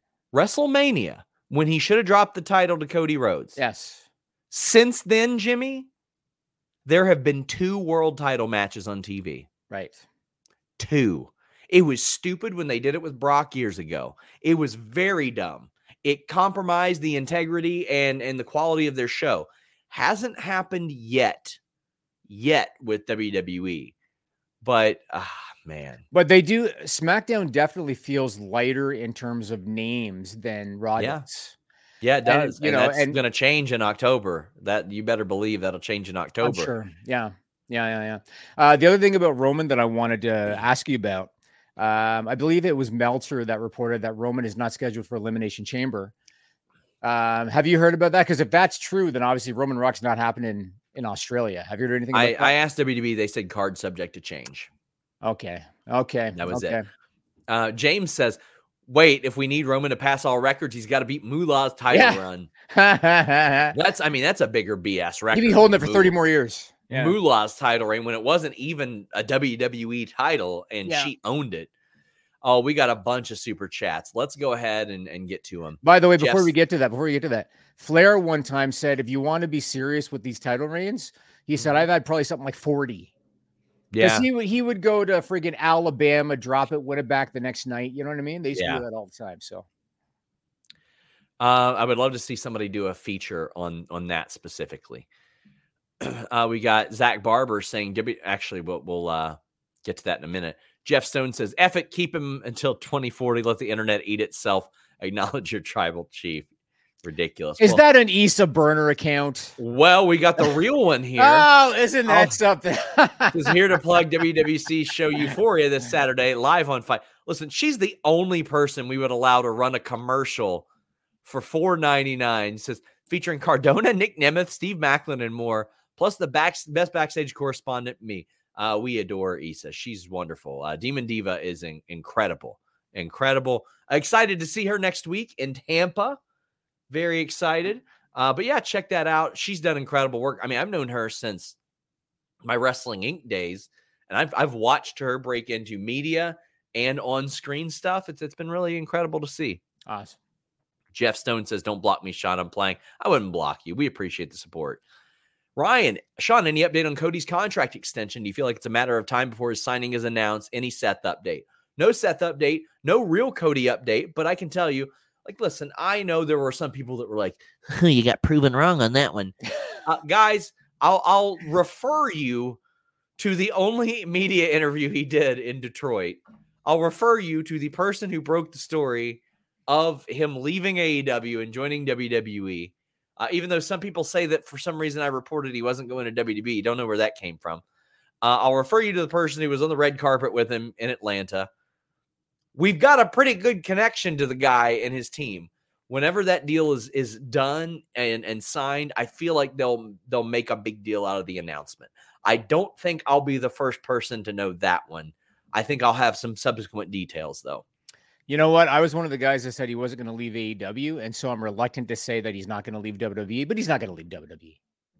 Speaker 1: When he should have dropped the title to Cody Rhodes.
Speaker 5: Yes.
Speaker 1: Since then, Jimmy, there have been 2 world title matches on TV.
Speaker 5: Right.
Speaker 1: 2. It was stupid when they did it with Brock years ago. It was very dumb. It compromised the integrity and the quality of their show. Hasn't happened yet with WWE. But, man.
Speaker 5: But they do. SmackDown definitely feels lighter in terms of names than Raw does.
Speaker 1: Yeah, it does. And that's going to change in October. That you better believe that'll change in October.
Speaker 5: I'm sure. Yeah. The other thing about Roman that I wanted to ask you about, I believe it was Meltzer that reported that Roman is not scheduled for Elimination Chamber. Have you heard about that? Because if that's true, then obviously Roman Rock's not happening in Australia. Have you heard anything about that?
Speaker 1: I asked WWE. They said card subject to change.
Speaker 5: Okay.
Speaker 1: That was it. James says, wait, if we need Roman to pass all records, he's got to beat Moolah's title run. That's a bigger BS record.
Speaker 5: He'd be holding it for 30 more years.
Speaker 1: Yeah. Moolah's title reign when it wasn't even a WWE title and she owned it. Oh, we got a bunch of super chats. Let's go ahead and get to them.
Speaker 5: By the way, before we get to that, Flair one time said, if you want to be serious with these title reigns, he said, I've had probably something like 40.
Speaker 1: Yeah.
Speaker 5: He would go to friggin' Alabama, drop it, win it back the next night. You know what I mean? They used to do that all the time. So
Speaker 1: I would love to see somebody do a feature on that specifically. We got Zach Barber saying, actually, we'll get to that in a minute. Jeff Stone says, F it, keep him until 2040. Let the internet eat itself. Acknowledge your tribal chief. Ridiculous.
Speaker 5: Is that an Issa burner account?
Speaker 1: Well, we got the real one here.
Speaker 5: Oh, isn't that something?
Speaker 1: Is here to plug WWC show Euphoria this Saturday live on Fight. Listen, she's the only person we would allow to run a commercial for $4.99. Says featuring Cardona, Nick Nemeth, Steve Macklin, and more. Plus the best backstage correspondent, me. We adore Issa. She's wonderful. Demon Diva is incredible. Excited to see her next week in Tampa. Very excited. But yeah, check that out. She's done incredible work. I mean, I've known her since my Wrestling Inc. days, and I've watched her break into media and on-screen stuff. It's been really incredible to see.
Speaker 5: Awesome.
Speaker 1: Jeff Stone says, don't block me, Sean. I'm playing. I wouldn't block you. We appreciate the support. Ryan, Sean, any update on Cody's contract extension? Do you feel like it's a matter of time before his signing is announced? Any Seth update? No Seth update. No real Cody update. But I can tell you, like, listen, I know there were some people that were like, you got proven wrong on that one. Guys, I'll refer you to the only media interview he did in Detroit. I'll refer you to the person who broke the story of him leaving AEW and joining WWE. Even though some people say that for some reason I reported he wasn't going to WWE. Don't know where that came from. I'll refer you to the person who was on the red carpet with him in Atlanta. We've got a pretty good connection to the guy and his team. Whenever that deal is done and signed, I feel like they'll make a big deal out of the announcement. I don't think I'll be the first person to know that one. I think I'll have some subsequent details, though.
Speaker 5: You know what? I was one of the guys that said he wasn't going to leave AEW, and so I'm reluctant to say that he's not going to leave WWE, but he's not going to leave WWE.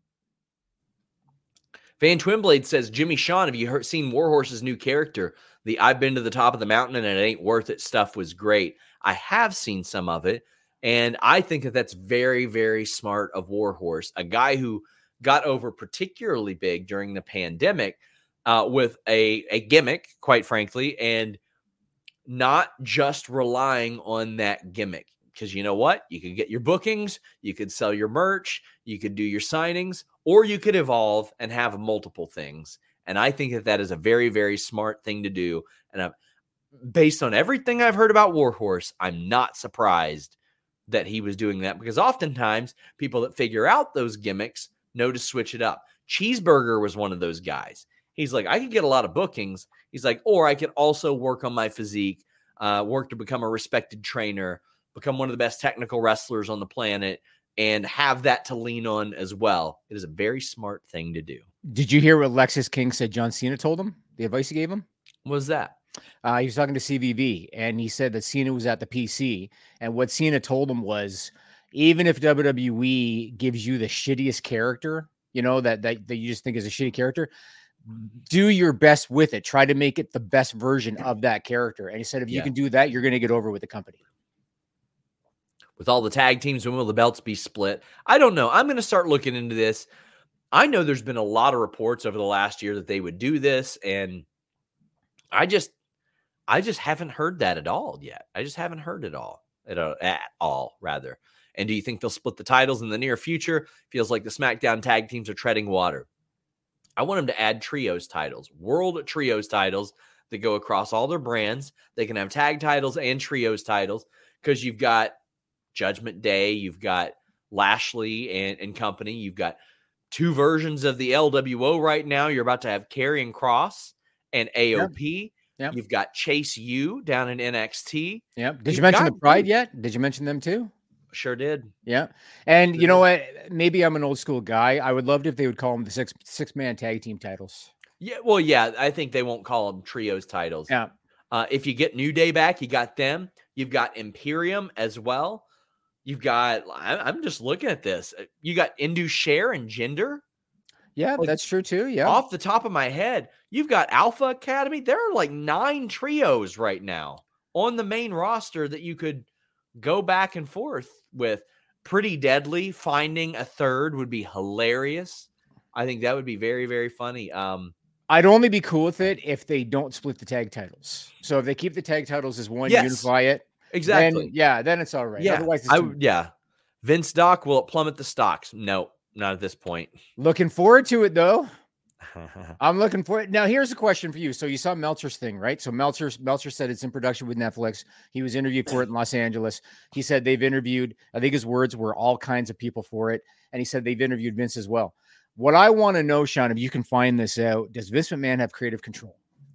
Speaker 1: Van Twinblade says, Jimmy Sean, have you seen Warhorse's new character? The I've been to the top of the mountain and it ain't worth it stuff was great. I have seen some of it, and I think that that's very, very smart of Warhorse, a guy who got over particularly big during the pandemic with a gimmick, quite frankly, and not just relying on that gimmick. Because you know what? You could get your bookings, you could sell your merch, you could do your signings, or you could evolve and have multiple things. And I think that is a very, very smart thing to do. And based on everything I've heard about Warhorse, I'm not surprised that he was doing that, because oftentimes people that figure out those gimmicks know to switch it up. Cheeseburger was one of those guys. He's like, I could get a lot of bookings. He's like, or I could also work on my physique, work to become a respected trainer, become one of the best technical wrestlers on the planet, and have that to lean on as well. It is a very smart thing to do.
Speaker 5: Did you hear what Lexis King said John Cena told him? The advice he gave him?
Speaker 1: What was that?
Speaker 5: He was talking to CVV, and he said that Cena was at the PC, and what Cena told him was, even if WWE gives you the shittiest character, you know, that you just think is a shitty character, do your best with it. Try to make it the best version of that character. And he said, if you can do that, you're going to get over with the company.
Speaker 1: With all the tag teams, when will the belts be split? I don't know. I'm going to start looking into this. I know there's been a lot of reports over the last year that they would do this, and I just haven't heard that at all yet. I just haven't heard it all at all, rather. And do you think they'll split the titles in the near future? Feels like the SmackDown tag teams are treading water. I want them to add trios titles, world trios titles that go across all their brands. They can have tag titles and trios titles, because you've got Judgment Day, you've got Lashley and company, you've got two versions of the LWO right now. You're about to have Karrion Kross and AOP. Yep. You've got Chase U down in NXT.
Speaker 5: Yep. Did you mention the Pride yet? Did you mention them too?
Speaker 1: Sure did.
Speaker 5: Yeah. And you know what? Maybe I'm an old school guy. I would love it if they would call them the six-man tag team titles.
Speaker 1: Yeah. Well, yeah, I think they won't call them trios titles.
Speaker 5: Yeah.
Speaker 1: If you get New Day back, you got them. You've got Imperium as well. You've got, I'm just looking at this. You got Indus-Sher and Jinder.
Speaker 5: Yeah, like, that's true too. Yeah.
Speaker 1: Off the top of my head, you've got Alpha Academy. There are like 9 trios right now on the main roster that you could go back and forth with. Pretty Deadly. Finding a third would be hilarious. I think that would be very, very funny.
Speaker 5: I'd only be cool with it if they don't split the tag titles. So if they keep the tag titles as one, unify it.
Speaker 1: Exactly.
Speaker 5: Then it's all right.
Speaker 1: Yeah.
Speaker 5: Otherwise,
Speaker 1: Vince Doc, will it plummet the stocks? No, not at this point.
Speaker 5: Looking forward to it though. I'm looking for it. Now, here's a question for you. So you saw Meltzer's thing, right? So Meltzer said it's in production with Netflix. He was interviewed for it in Los Angeles. He said they've interviewed, I think his words were, all kinds of people for it. And he said they've interviewed Vince as well. What I want to know, Sean, if you can find this out, does Vince McMahon have creative control?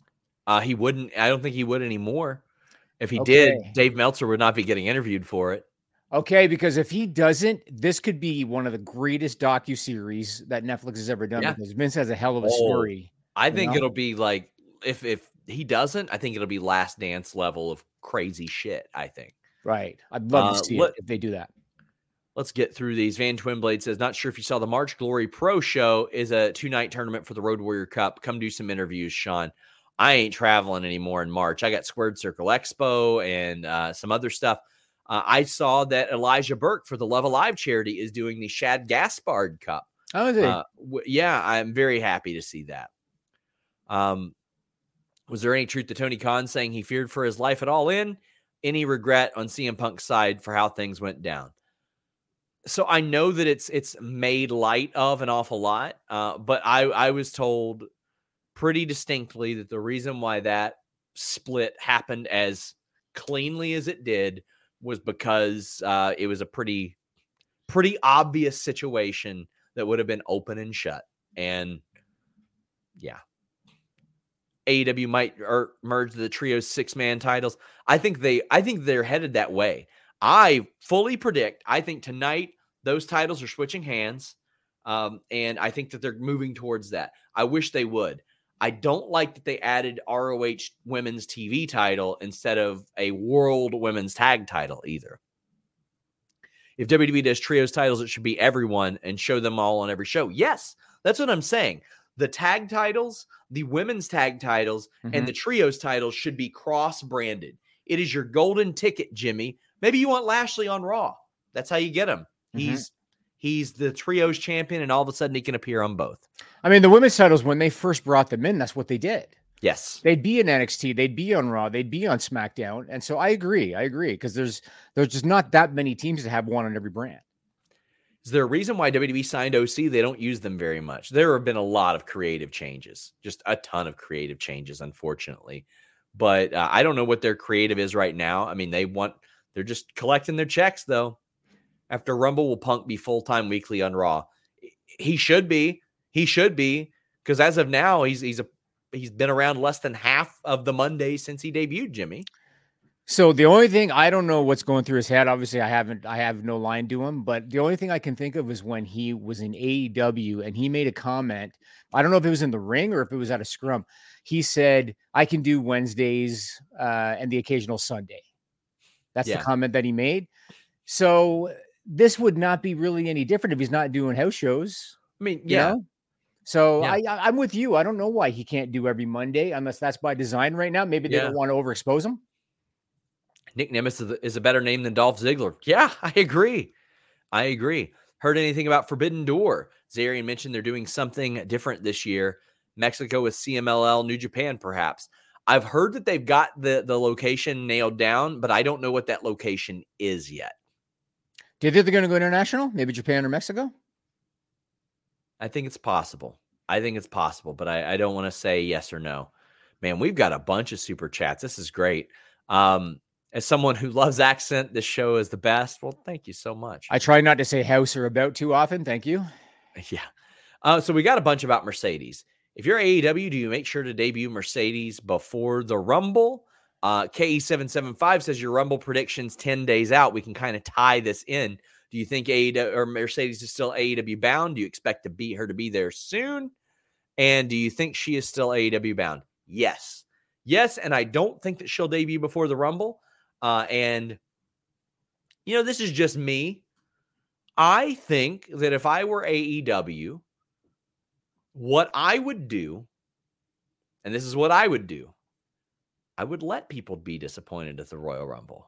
Speaker 1: He wouldn't. I don't think he would anymore. If he did, Dave Meltzer would not be getting interviewed for it.
Speaker 5: Okay, because if he doesn't, this could be one of the greatest docuseries that Netflix has ever done, because Vince has a hell of a story.
Speaker 1: I think it'll be like, if he doesn't, I think it'll be Last Dance level of crazy shit, I think.
Speaker 5: Right. I'd love to see it if they do that.
Speaker 1: Let's get through these. Van Twinblade says, not sure if you saw the March Glory Pro Show is a 2-night tournament for the Road Warrior Cup. Come do some interviews, Sean. I ain't traveling anymore in March. I got Squared Circle Expo and some other stuff. I saw that Elijah Burke for the Love Alive charity is doing the Shad Gaspard Cup.
Speaker 5: Oh, is it?
Speaker 1: Yeah, I'm very happy to see that. Was there any truth to Tony Khan saying he feared for his life at All In? Any regret on CM Punk's side for how things went down? So I know that it's made light of an awful lot, but I was told pretty distinctly that the reason why that split happened as cleanly as it did was because it was a pretty obvious situation that would have been open and shut. And yeah, AEW might merge the trio's 6-man titles. I think they're headed that way. I fully predict, I think tonight those titles are switching hands. And I think that they're moving towards that. I wish they would. I don't like that they added ROH women's TV title instead of a world women's tag title either. If WWE does trios titles, it should be everyone and show them all on every show. Yes, that's what I'm saying. The tag titles, the women's tag titles, and the trios titles should be cross-branded. It is your golden ticket, Jimmy. Maybe you want Lashley on Raw. That's how you get him. He's the trios champion, and all of a sudden he can appear on both.
Speaker 5: I mean, the women's titles, when they first brought them in, that's what they did.
Speaker 1: Yes.
Speaker 5: They'd be in NXT, they'd be on Raw, they'd be on SmackDown. And so I agree, because there's just not that many teams that have one on every brand.
Speaker 1: Is there a reason why WWE signed OC? They don't use them very much. There have been a lot of creative changes, just a ton of creative changes, unfortunately. But I don't know what their creative is right now. I mean, they're just collecting their checks, though. after Rumble, will Punk be full-time weekly on Raw? He should be. He should be, because as of now, he's been around less than half of the Mondays since he debuted, Jimmy.
Speaker 5: So the only thing, I don't know what's going through his head. Obviously, I have no line to him, but the only thing I can think of is when he was in AEW and he made a comment. I don't know if it was in the ring or if it was at a scrum. He said, I can do Wednesdays and the occasional Sunday. That's the comment that he made. So this would not be really any different if he's not doing house shows.
Speaker 1: I mean,
Speaker 5: you know? So I'm with you. I don't know why he can't do every Monday unless that's by design right now. Maybe they don't want to overexpose him.
Speaker 1: Nick Nemeth is a better name than Dolph Ziggler. Yeah, I agree. Heard anything about Forbidden Door? Zarian mentioned they're doing something different this year. Mexico with CMLL, New Japan, perhaps. I've heard that they've got the location nailed down, but I don't know what that location is yet.
Speaker 5: Do you think they're going to go international? Maybe Japan or Mexico?
Speaker 1: I think it's possible. But I don't want to say yes or no. Man, we've got a bunch of super chats. This is great. As someone who loves accent, this show is the best. Well, thank you so much.
Speaker 5: I try not to say house or about too often. Thank you.
Speaker 1: Yeah. So we got a bunch about Mercedes. If you're AEW, do you make sure to debut Mercedes before the Rumble? KE775 says your Rumble predictions 10 days out. We can kind of tie this in. Do you think AEW or Mercedes is still AEW bound? Do you expect her to be there soon? And do you think she is still AEW bound? Yes. And I don't think that she'll debut before the Rumble. And, this is just me. I think that if I were AEW, what I would do, and this is what I would do, I would let people be disappointed at the Royal Rumble.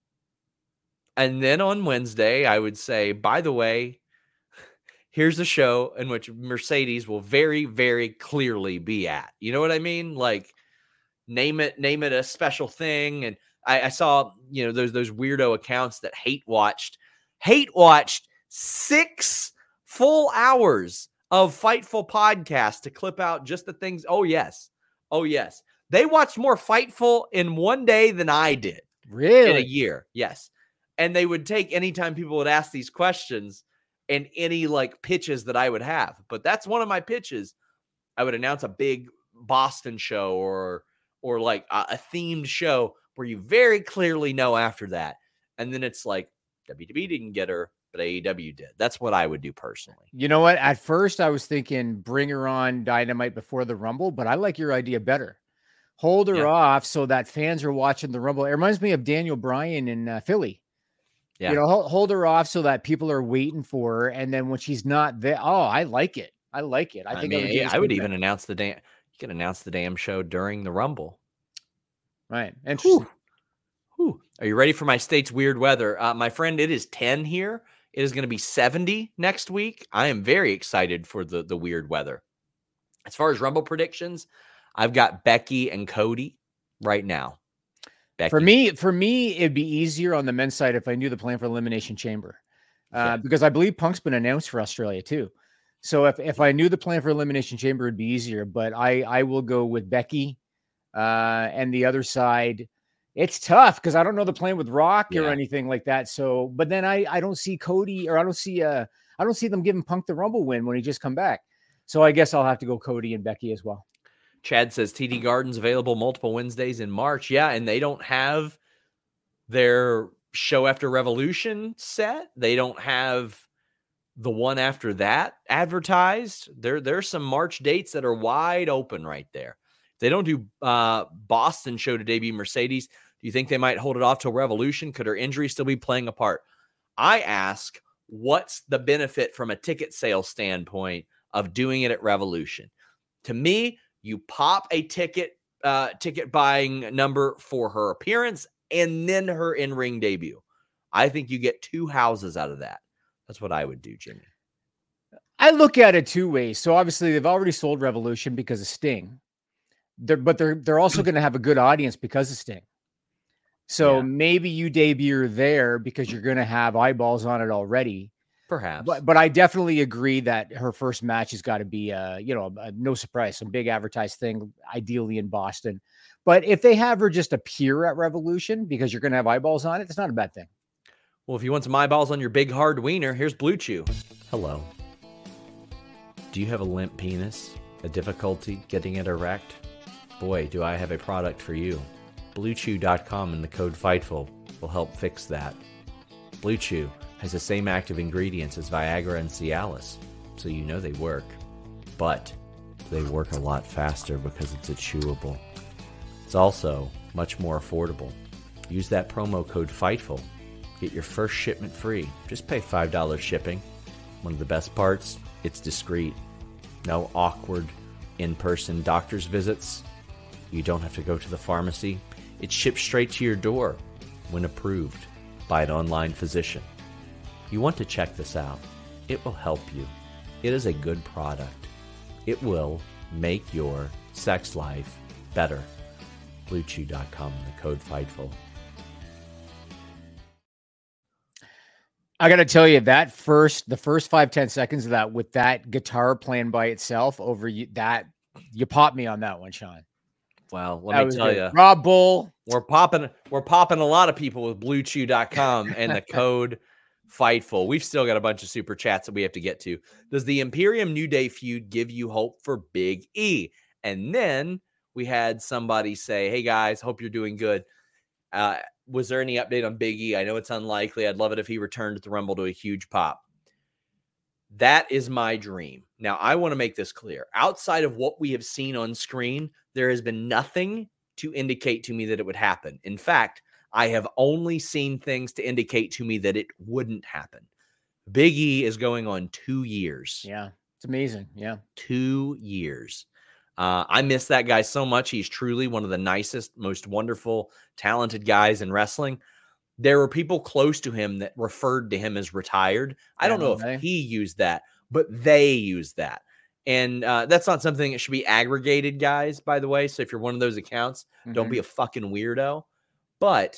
Speaker 1: And then on Wednesday, I would say, by the way, here's a show in which Mercedes will very, very clearly be at. You know what I mean? Like, name it a special thing. And I saw, those weirdo accounts that hate watched 6 full hours of Fightful podcast to clip out just the things. Oh, yes. They watched more Fightful in one day than I did.
Speaker 5: Really?
Speaker 1: In a year. Yes. And they would take anytime people would ask these questions and any pitches that I would have. But that's one of my pitches. I would announce a big Boston show or a themed show where you very clearly know after that. And then it's like, WWE didn't get her, but AEW did. That's what I would do personally.
Speaker 5: You know what? At first, I was thinking bring her on Dynamite before the Rumble, but I like your idea better. Hold her off so that fans are watching the Rumble. It reminds me of Daniel Bryan in Philly. Yeah. Hold her off so that people are waiting for her. And then when she's not there, I like it. I think
Speaker 1: I would even announce the damn. You can announce the damn show during the Rumble.
Speaker 5: Right. Interesting.
Speaker 1: Whew. Are you ready for my state's weird weather? My friend, it is 10 here. It is going to be 70 next week. I am very excited for the weird weather. As far as Rumble predictions, I've got Becky and Cody right now. Becky.
Speaker 5: For me, it'd be easier on the men's side if I knew the plan for Elimination Chamber, because I believe Punk's been announced for Australia too. So if I knew the plan for Elimination Chamber, it'd be easier. But I will go with Becky. And the other side, it's tough because I don't know the plan with Rock or anything like that. So, but then I don't see Cody, or I don't see them giving Punk the Rumble win when he just come back. So I guess I'll have to go Cody and Becky as well.
Speaker 1: Chad says TD Garden's available multiple Wednesdays in March. Yeah, and they don't have their show after Revolution set. They don't have the one after that advertised. There's some March dates that are wide open right there. They don't do Boston show to debut Mercedes. Do you think they might hold it off till Revolution? Could her injury still be playing a part? I ask, what's the benefit from a ticket sales standpoint of doing it at Revolution? To me, you pop a ticket buying number for her appearance and then her in-ring debut. I think you get 2 houses out of that. That's what I would do, Jimmy.
Speaker 5: I look at it 2 ways. So obviously they've already sold Revolution because of Sting. They're also going to have a good audience because of Sting. So maybe you debut there because you're going to have eyeballs on it already.
Speaker 1: Perhaps.
Speaker 5: But I definitely agree that her first match has got to be, no surprise, some big advertised thing, ideally in Boston. But if they have her just appear at Revolution because you're going to have eyeballs on it, it's not a bad thing.
Speaker 1: Well, if you want some eyeballs on your big hard wiener, here's Blue Chew. Hello. Do you have a limp penis? A difficulty getting it erect? Boy, do I have a product for you. BlueChew.com and the code FIGHTFUL will help fix that. Blue Chew has the same active ingredients as Viagra and Cialis, so you know they work. But they work a lot faster because it's a chewable. It's also much more affordable. Use that promo code FIGHTFUL. Get your first shipment free. Just pay $5 shipping. One of the best parts, it's discreet. No awkward in-person doctor's visits. You don't have to go to the pharmacy. It's shipped straight to your door when approved by an online physician. You want to check this out. It will help you. It is a good product. It will make your sex life better. BlueChew.com and the code FIGHTFUL.
Speaker 5: I got to tell you the first 5-10 seconds of that with that guitar playing by itself over you popped me on that one, Sean.
Speaker 1: Well, let me tell you,
Speaker 5: Rob Bull,
Speaker 1: we're popping a lot of people with BlueChew.com and the code FIGHTFUL. We've still got a bunch of super chats that we have to get to. Does the Imperium New Day feud give you hope for Big E? And then we had somebody say, "Hey guys, hope you're doing good. Was there any update on Big E? I know it's unlikely. I'd love it if he returned at the Rumble to a huge pop." That is my dream. Now, I want to make this clear. Outside of what we have seen on screen, there has been nothing to indicate to me that it would happen. In fact, I have only seen things to indicate to me that it wouldn't happen. Big E is going on 2 years.
Speaker 5: Yeah, it's amazing. Yeah.
Speaker 1: 2 years. I miss that guy so much. He's truly one of the nicest, most wonderful, talented guys in wrestling. There were people close to him that referred to him as retired. I don't know if he used that, but they used that. And that's not something that should be aggregated, guys, by the way. So if you're one of those accounts, don't be a fucking weirdo. But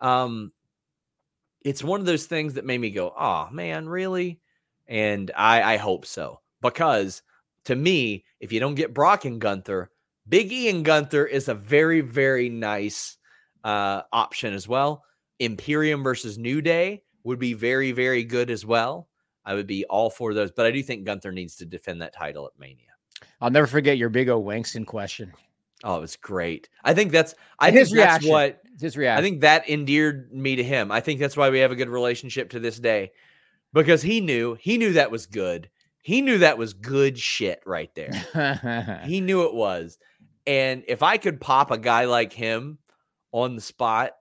Speaker 1: it's one of those things that made me go, oh, man, really? And I hope so. Because to me, if you don't get Brock and Gunther, Big E and Gunther is a very, very nice option as well. Imperium versus New Day would be very, very good as well. I would be all for those. But I do think Gunther needs to defend that title at Mania.
Speaker 5: I'll never forget your Big O Wankston question.
Speaker 1: Oh, it was great. I think that's his reaction. I think that endeared me to him. I think that's why we have a good relationship to this day. Because he knew that was good. He knew that was good shit right there. He knew it was. And if I could pop a guy like him on the spot,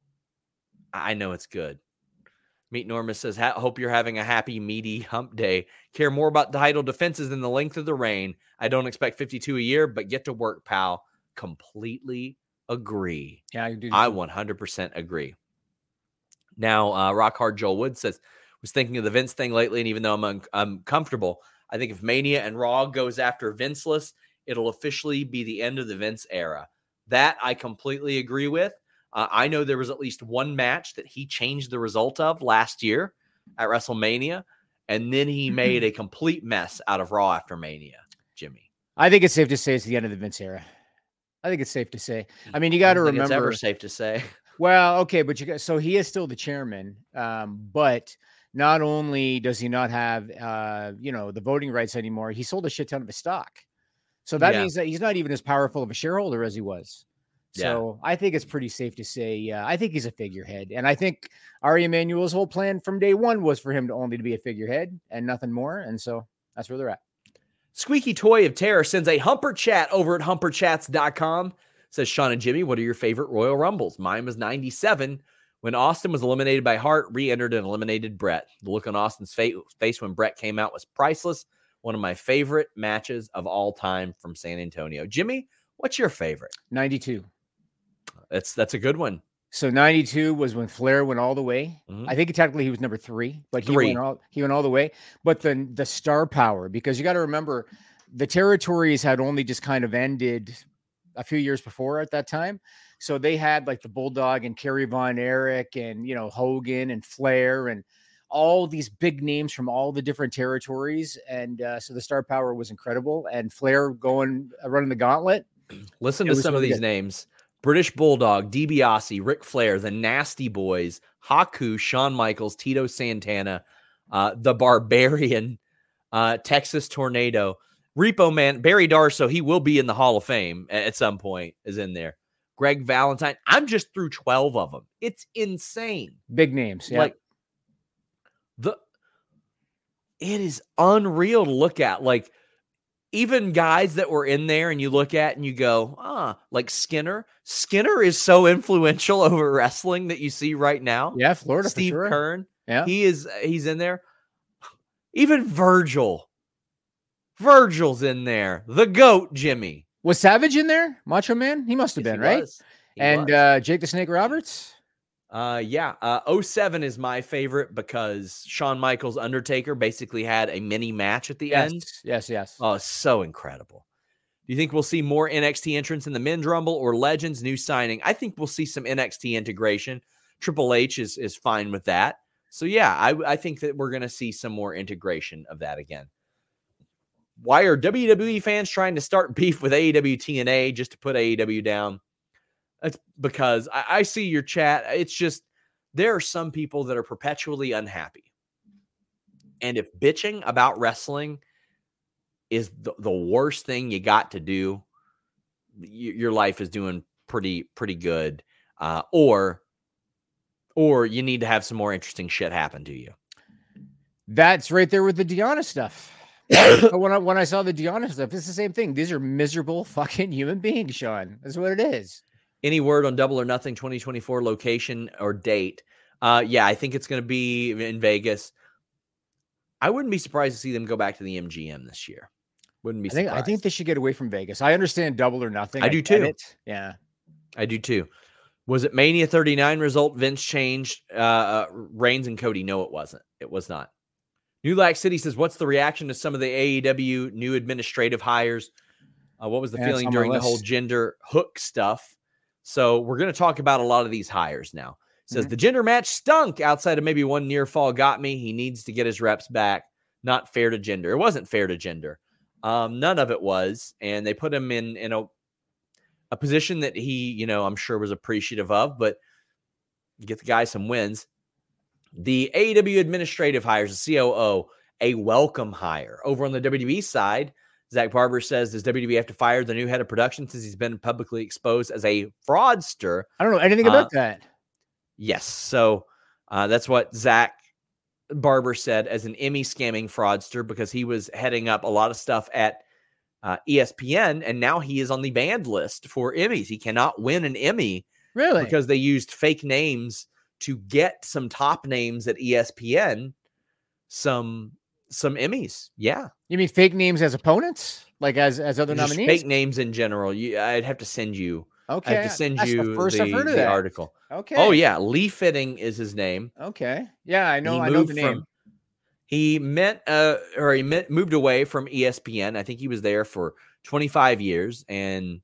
Speaker 1: I know it's good. Meet Norma says, hope you're having a happy, meaty hump day. Care more about title defenses than the length of the reign. I don't expect 52 a year, but get to work, pal. Completely agree.
Speaker 5: Yeah, you do.
Speaker 1: I 100% agree. Now, Rock Hard Joel Wood says, was thinking of the Vince thing lately, and even though I'm uncomfortable, I think if Mania and Raw goes after Vinceless, it'll officially be the end of the Vince era. That I completely agree with. I know there was at least one match that he changed the result of last year at WrestleMania, and then he made a complete mess out of Raw after Mania, Jimmy.
Speaker 5: I think it's safe to say it's the end of the Vince era. I think it's safe to say. I mean, you got to remember.
Speaker 1: It's ever safe to say.
Speaker 5: Well, okay, but so he is still the chairman, but not only does he not have, the voting rights anymore, he sold a shit ton of his stock. So that means that he's not even as powerful of a shareholder as he was. So I think it's pretty safe to say, I think he's a figurehead. And I think Ari Emanuel's whole plan from day one was for him to only to be a figurehead and nothing more. And so that's where they're at.
Speaker 1: Squeaky Toy of Terror sends a Humper Chat over at humperchats.com. Says, Sean and Jimmy, what are your favorite Royal Rumbles? Mine was 97 when Austin was eliminated by Hart, re-entered and eliminated Brett. The look on Austin's face when Brett came out was priceless. One of my favorite matches of all time from San Antonio. Jimmy, what's your favorite?
Speaker 5: 92.
Speaker 1: That's a good one.
Speaker 5: So 92 was when Flair went all the way. Mm-hmm. I think technically he was number 3, but he went all the way. But then the star power, because you got to remember the territories had only just kind of ended a few years before at that time. So they had like the Bulldog and Kerry Von Erich and, Hogan and Flair and all these big names from all the different territories. And so the star power was incredible. And Flair running the gauntlet.
Speaker 1: Listen to some of these names. British Bulldog, DiBiase, Ric Flair, the Nasty Boys, Haku, Shawn Michaels, Tito Santana, the Barbarian, Texas Tornado, Repo Man, Barry Darsow, he will be in the Hall of Fame at some point, is in there. Greg Valentine. I'm just through 12 of them. It's insane.
Speaker 5: Big names. Yeah.
Speaker 1: Like, it is unreal to look at. Like, even guys that were in there and you look at and you go, like Skinner. Skinner is so influential over wrestling that you see right now.
Speaker 5: Yeah, Florida.
Speaker 1: Steve
Speaker 5: for sure.
Speaker 1: Kern.
Speaker 5: Yeah.
Speaker 1: He's in there. Even Virgil's in there. The GOAT, Jimmy.
Speaker 5: Was Savage in there? Macho Man? He must have been, right? And Jake the Snake Roberts?
Speaker 1: 07 is my favorite because Shawn Michaels Undertaker basically had a mini match at the end.
Speaker 5: Yes.
Speaker 1: Oh, so incredible. Do you think we'll see more NXT entrants in the Men's Rumble or Legends new signing? I think we'll see some NXT integration. Triple H is fine with that. So yeah, I think that we're going to see some more integration of that again. Why are WWE fans trying to start beef with AEW TNA just to put AEW down? That's because I see your chat. It's just, there are some people that are perpetually unhappy. And if bitching about wrestling is the worst thing you got to do, your life is doing pretty good. Or you need to have some more interesting shit happen to you.
Speaker 5: That's right there with the Deonna stuff. when I saw the Deonna stuff, it's the same thing. These are miserable fucking human beings, Sean. That's what it is.
Speaker 1: Any word on Double or Nothing 2024 location or date? Yeah, I think it's going to be in Vegas. I wouldn't be surprised to see them go back to the MGM this year. Wouldn't be surprised.
Speaker 5: I think they should get away from Vegas. I understand Double or Nothing.
Speaker 1: I do too.
Speaker 5: Yeah.
Speaker 1: I do too. Was it Mania 39 result? Vince changed Reigns and Cody? No, it wasn't. It was not. New Lack City says, what's the reaction to some of the AEW new administrative hires? What was the feeling during the whole gender hook stuff? So we're going to talk about a lot of these hires now. It says the gender match stunk outside of maybe one near fall got me. He needs to get his reps back. Not fair to gender. It wasn't fair to gender. None of it was. And they put him in a position that he, I'm sure was appreciative of, but get the guy some wins. The AEW administrative hires, the COO, a welcome hire. Over on the WWE side, Zach Barber says, does WWE have to fire the new head of production since he's been publicly exposed as a fraudster?
Speaker 5: I don't know anything about that.
Speaker 1: Yes. So that's what Zach Barber said, as an Emmy scamming fraudster, because he was heading up a lot of stuff at ESPN, and now he is on the banned list for Emmys. He cannot win an Emmy.
Speaker 5: Really?
Speaker 1: Because they used fake names to get some top names at ESPN, some Emmys. Yeah.
Speaker 5: You mean fake names as opponents? Like as other
Speaker 1: just
Speaker 5: nominees?
Speaker 1: Fake names in general. I'd have to send you.
Speaker 5: Okay.
Speaker 1: I have to send
Speaker 5: That's
Speaker 1: you
Speaker 5: the first I've heard of
Speaker 1: the
Speaker 5: that.
Speaker 1: article.
Speaker 5: Okay.
Speaker 1: Oh yeah. Lee Fitting is his name.
Speaker 5: Okay. Yeah, I know the name.
Speaker 1: He moved away from ESPN. I think he was there for 25 years and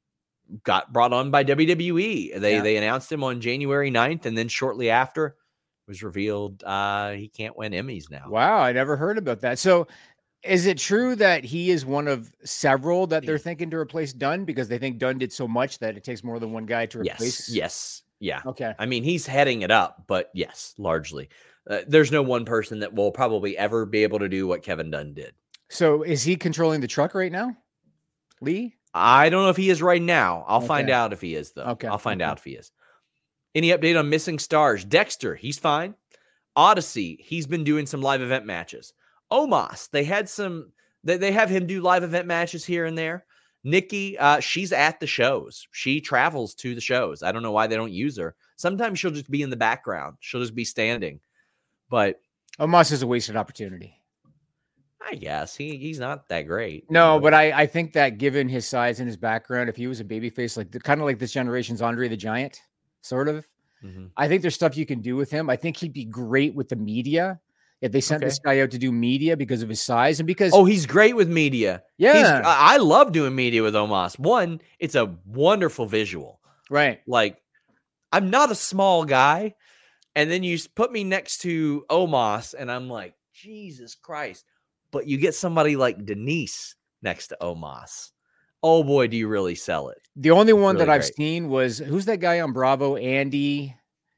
Speaker 1: got brought on by WWE. They announced him on January 9th, and then shortly after it was revealed he can't win Emmys now.
Speaker 5: Wow, I never heard about that. So is it true that he is one of several that they're thinking to replace Dunn because they think Dunn did so much that it takes more than one guy to replace?
Speaker 1: Yes. Yeah.
Speaker 5: Okay.
Speaker 1: I mean, he's heading it up, but yes, largely. There's no one person that will probably ever be able to do what Kevin Dunn did.
Speaker 5: So is he controlling the truck right now? Lee?
Speaker 1: I don't know if he is right now. I'll find out if he is, though.
Speaker 5: Okay.
Speaker 1: I'll find out if he is. Any update on missing stars? Dexter, he's fine. Odyssey, he's been doing some live event matches. Omos, they have him do live event matches here and there. Nikki, she's at the shows. She travels to the shows. I don't know why they don't use her. Sometimes she'll just be in the background. She'll just be standing. But
Speaker 5: Omos is a wasted opportunity.
Speaker 1: I guess he's not that great.
Speaker 5: No, but I think that given his size and his background, if he was a babyface, kind of like this generation's Andre the Giant, sort of, I think there's stuff you can do with him. I think he'd be great with the media if they sent this guy out to do media because of his size and because
Speaker 1: he's great with media.
Speaker 5: Yeah,
Speaker 1: I love doing media with Omos. One, it's a wonderful visual,
Speaker 5: right?
Speaker 1: Like, I'm not a small guy, and then you put me next to Omos, and I'm like, Jesus Christ. But you get somebody like Denise next to Omos. oh boy, do you really sell it.
Speaker 5: The only one
Speaker 1: really
Speaker 5: that I've
Speaker 1: great.
Speaker 5: seen was, who's that guy on Bravo? Andy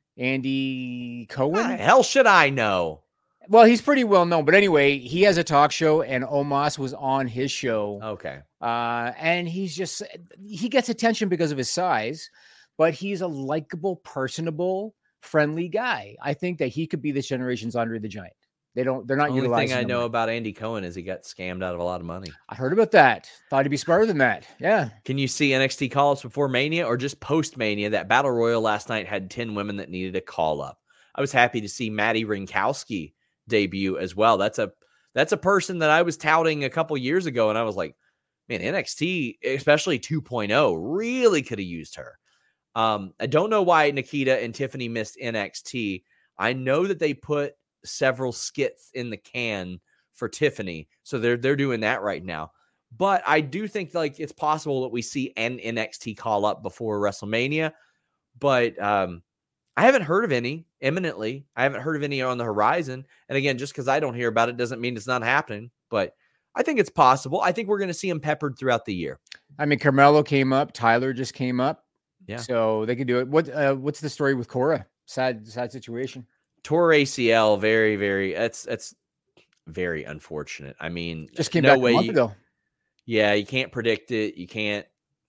Speaker 5: Cohen?
Speaker 1: How the hell should I know?
Speaker 5: Well, he's pretty well known, but anyway, he has a talk show and Omos was on his show.
Speaker 1: Okay.
Speaker 5: And he gets attention because of his size, but he's a likable, personable, friendly guy. I think that he could be this generation's Andre the Giant. They're not
Speaker 1: utilizing. The only thing I know
Speaker 5: right.
Speaker 1: about Andy Cohen is he got scammed out of a lot of money.
Speaker 5: I heard about that. Thought he'd be smarter than that. Yeah.
Speaker 1: Can you see NXT call-ups before Mania or just post-Mania? That Battle Royal last night had 10 women that needed a call-up. I was happy to see Maddie Rinkowski debut as well. That's a person that I was touting a couple years ago, and I was like, man, NXT, especially 2.0, really could have used her. I don't know why Nikita and Tiffany missed NXT. I know that they put several skits in the can for Tiffany, so they're doing that right now. But I do think like it's possible that we see an NXT call up before WrestleMania. But I haven't heard of any imminently. I haven't heard of any on the horizon. And again, just because I don't hear about it doesn't mean it's not happening. But I think it's possible. I think we're going to see them peppered throughout the year. I mean,
Speaker 5: Carmelo came up. Tyler just came up.
Speaker 1: Yeah.
Speaker 5: So they can do it. What's the story with Cora? Sad situation.
Speaker 1: Tore ACL. Very, very. That's very unfortunate. I mean,
Speaker 5: just came back a month ago.
Speaker 1: Yeah, you can't predict it. You can't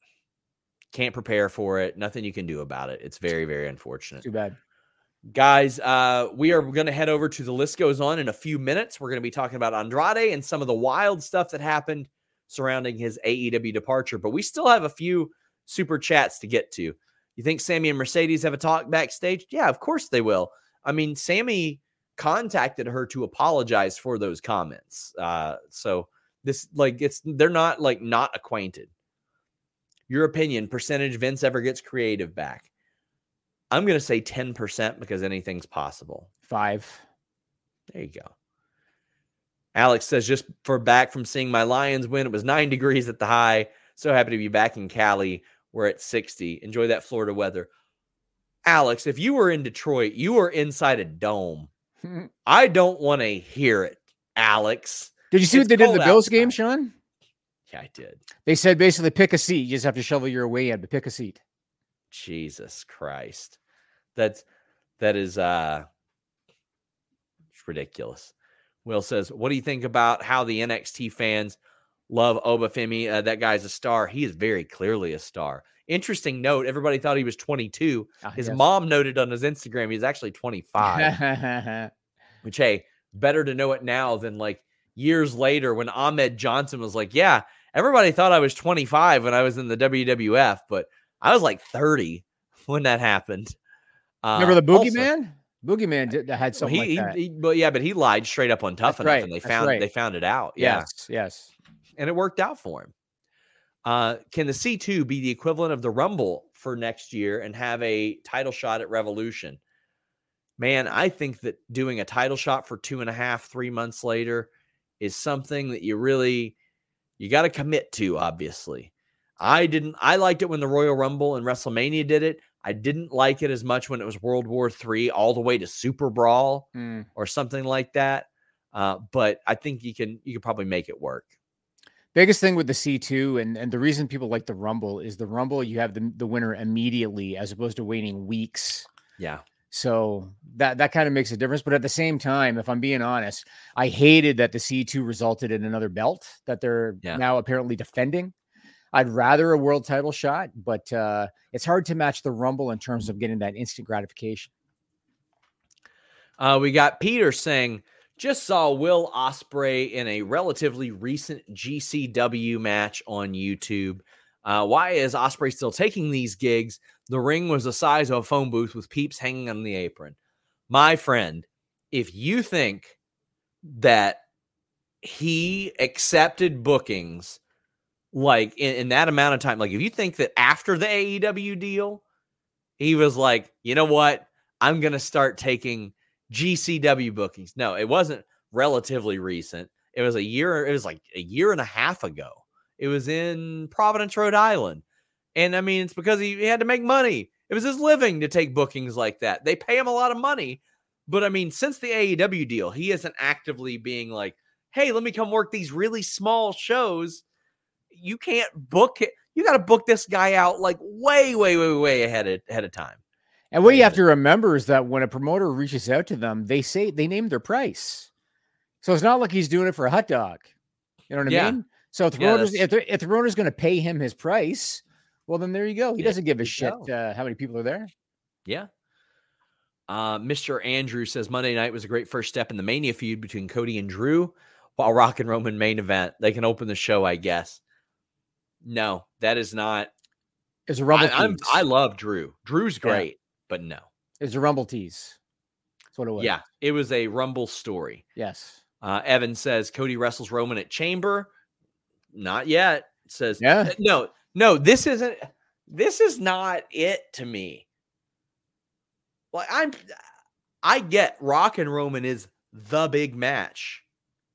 Speaker 1: prepare for it. Nothing you can do about it. It's very, very unfortunate.
Speaker 5: Too bad.
Speaker 1: Guys, we are going to head over to The List Goes On in a few minutes. We're going to be talking about Andrade and some of the wild stuff that happened surrounding his AEW departure. But we still have a few super chats to get to. You think Sammy and Mercedes have a talk backstage? Yeah, of course they will. I mean, Sammy contacted her to apologize for those comments. So this, like, they're not like not acquainted. Your opinion, percentage Vince ever gets creative back? I'm going to say 10% because anything's possible.
Speaker 5: 5.
Speaker 1: There you go. Alex says, just for back from seeing my Lions win, it was 9 degrees at the high. So happy to be back in Cali. We're at 60. Enjoy that Florida weather. Alex, if you were in Detroit, you were inside a dome. I don't want to hear it, Alex.
Speaker 5: Did you see what they did in the Bills game, Sean?
Speaker 1: Yeah, I did.
Speaker 5: They said basically pick a seat. You just have to shovel your way in, but pick a seat.
Speaker 1: Jesus Christ. That is ridiculous. Will says, what do you think about how the NXT fans love Obafemi? That guy's a star. He is very clearly a star. Interesting note. Everybody thought he was 22. His mom noted on his Instagram he's actually 25. Which, hey, better to know it now than like years later when Ahmed Johnson was like, yeah, everybody thought I was 25 when I was in the WWF, but I was like 30 when that happened.
Speaker 5: Remember the Boogeyman? Boogeyman had something like that.
Speaker 1: But he lied straight up on Tough Enough, and they found it out. Yeah.
Speaker 5: Yes.
Speaker 1: And it worked out for him. Can the C2 be the equivalent of the Rumble for next year and have a title shot at Revolution? Man, I think that doing a title shot for 2.5, 3 months later is something that you got to commit to, obviously. I liked it when the Royal Rumble and WrestleMania did it. I didn't like it as much when it was World War III all the way to Super Brawl or something like that. But I think you can probably make it work.
Speaker 5: Biggest thing with the C2 and the reason people like the Rumble is the Rumble, you have the winner immediately as opposed to waiting weeks.
Speaker 1: Yeah.
Speaker 5: So that kind of makes a difference. But at the same time, if I'm being honest, I hated that the C2 resulted in another belt that they're now apparently defending. I'd rather a world title shot, but it's hard to match the Rumble in terms of getting that instant gratification.
Speaker 1: We got Peter saying, just saw Will Ospreay in a relatively recent GCW match on YouTube. Why is Ospreay still taking these gigs? The ring was the size of a phone booth with peeps hanging on the apron. My friend, if you think that he accepted bookings like in that amount of time, like if you think that after the AEW deal, he was like, you know what? I'm going to start taking GCW bookings. No, it wasn't relatively recent. It was like a year and a half ago. It was in Providence, Rhode Island. And I mean, it's because he had to make money. It was his living to take bookings like that. They pay him a lot of money. But I mean, since the AEW deal, he isn't actively being like, hey, let me come work these really small shows you can't book it. You got to book this guy out like way ahead of time.
Speaker 5: And what you have to remember is that when a promoter reaches out to them, they name their price. So it's not like he's doing it for a hot dog. You know what I mean? So if the promoter's going to pay him his price, well, then there you go. He doesn't give a shit how many people are there.
Speaker 1: Yeah. Mr. Andrew says Monday night was a great first step in the Mania feud between Cody and Drew, while Rock and Roman main event. They can open the show, I guess. No, that is not.
Speaker 5: It's a Rumble tease.
Speaker 1: I love Drew. Drew's great, but no.
Speaker 5: It's a Rumble tease. That's what it was.
Speaker 1: Yeah, it was a Rumble story.
Speaker 5: Yes.
Speaker 1: Evan says Cody wrestles Roman at Chamber. Not yet. Says no. This is not it to me. Like I get Rock and Roman is the big match.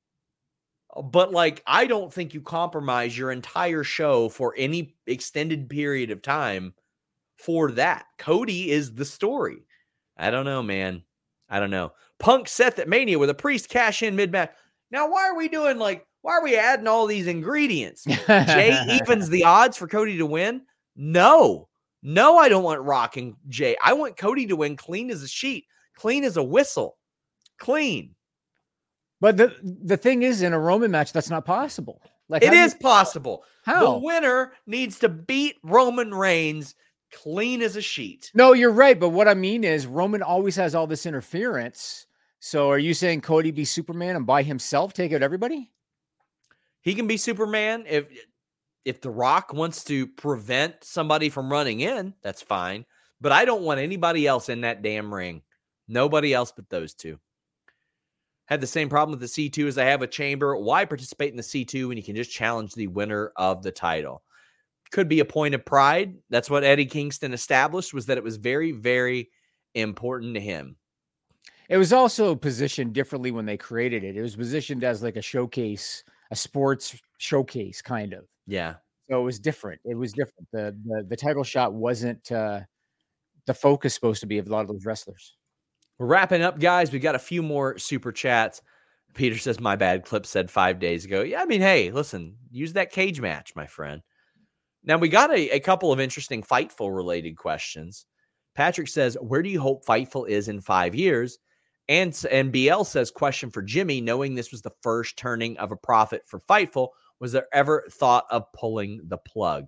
Speaker 1: But like, I don't think you compromise your entire show for any extended period of time for that. Cody is the story. I don't know, man. I don't know. Punk Seth at Mania with a Priest cash in mid-match. Now, why are we adding all these ingredients? Jay evens the odds for Cody to win? No, I don't want Rock and Jay. I want Cody to win clean as a sheet, clean as a whistle, clean.
Speaker 5: But the thing is, in a Roman match, that's not possible. Like,
Speaker 1: it is possible.
Speaker 5: How?
Speaker 1: The winner needs to beat Roman Reigns clean as a sheet.
Speaker 5: No, you're right. But what I mean is Roman always has all this interference. So are you saying Cody be Superman and by himself take out everybody?
Speaker 1: He can be Superman. If The Rock wants to prevent somebody from running in, that's fine. But I don't want anybody else in that damn ring. Nobody else but those two. Had the same problem with the C2 as I have with Chamber. Why participate in the C2 when you can just challenge the winner of the title? Could be a point of pride. That's what Eddie Kingston established, was that it was very, very important to him.
Speaker 5: It was also positioned differently when they created it. It was positioned as like a showcase, a sports showcase kind of.
Speaker 1: Yeah.
Speaker 5: So it was different. It was different. The title shot wasn't the focus supposed to be of a lot of those wrestlers.
Speaker 1: We're wrapping up, guys. We got a few more super chats. Peter says, my bad. Clip said 5 days ago. Yeah, I mean, hey, listen, use that cage match, my friend. Now, we got a couple of interesting Fightful-related questions. Patrick says, where do you hope Fightful is in 5 years? And BL says, question for Jimmy, knowing this was the first turning of a profit for Fightful, was there ever thought of pulling the plug?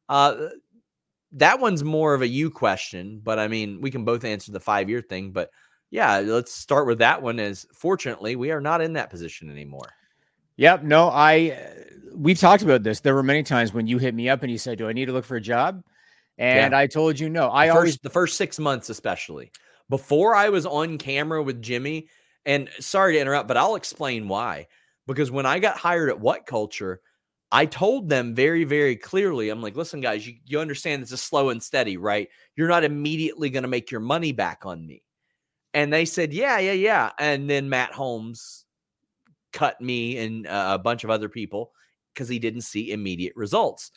Speaker 1: That one's more of a you question, but I mean, we can both answer the 5-year thing, but yeah, let's start with that one. As fortunately, we are not in that position anymore.
Speaker 5: Yep. No, we've talked about this. There were many times when you hit me up and you said, do I need to look for a job? And I told you, no,
Speaker 1: the first 6 months, especially before I was on camera with Jimmy, and sorry to interrupt, but I'll explain why. Because when I got hired at What Culture, I told them very, very clearly, I'm like, listen, guys, you understand this is slow and steady, right? You're not immediately going to make your money back on me. And they said, yeah. And then Matt Holmes cut me and a bunch of other people because he didn't see immediate results.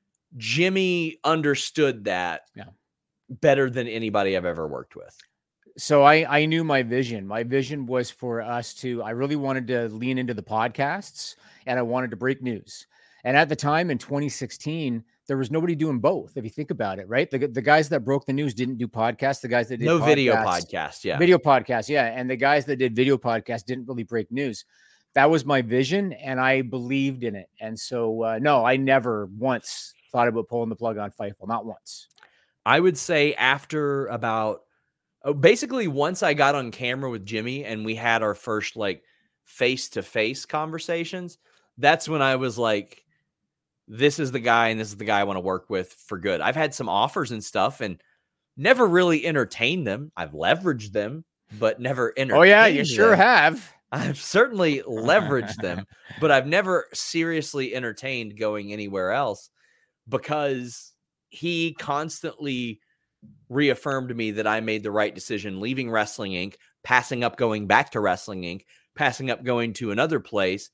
Speaker 1: Jimmy understood that better than anybody I've ever worked with.
Speaker 5: So I knew my vision. My vision was for us I really wanted to lean into the podcasts and I wanted to break news. And at the time in 2016, there was nobody doing both. If you think about it, right? The guys that broke the news didn't do podcasts. The guys that did
Speaker 1: video podcast. Yeah.
Speaker 5: Video podcast. Yeah. And the guys that did video podcasts didn't really break news. That was my vision and I believed in it. And so, no, I never once thought about pulling the plug on Fightful. Not once.
Speaker 1: I would say after about, basically once I got on camera with Jimmy and we had our first like face-to-face conversations, that's when I was like, this is the guy and this is the guy I want to work with for good. I've had some offers and stuff and never really entertained them. I've leveraged them, but never entertained them.
Speaker 5: Oh yeah, you sure have.
Speaker 1: I've certainly leveraged them, but I've never seriously entertained going anywhere else because he constantly reaffirmed to me that I made the right decision leaving Wrestling Inc., passing up going back to Wrestling Inc., passing up going to another place,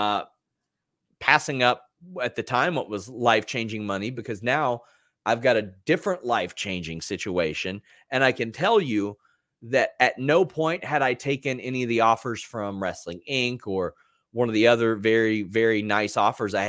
Speaker 1: passing up at the time what was life-changing money, because now I've got a different life-changing situation. And I can tell you that at no point had I taken any of the offers from Wrestling Inc. or one of the other very, very nice offers I had.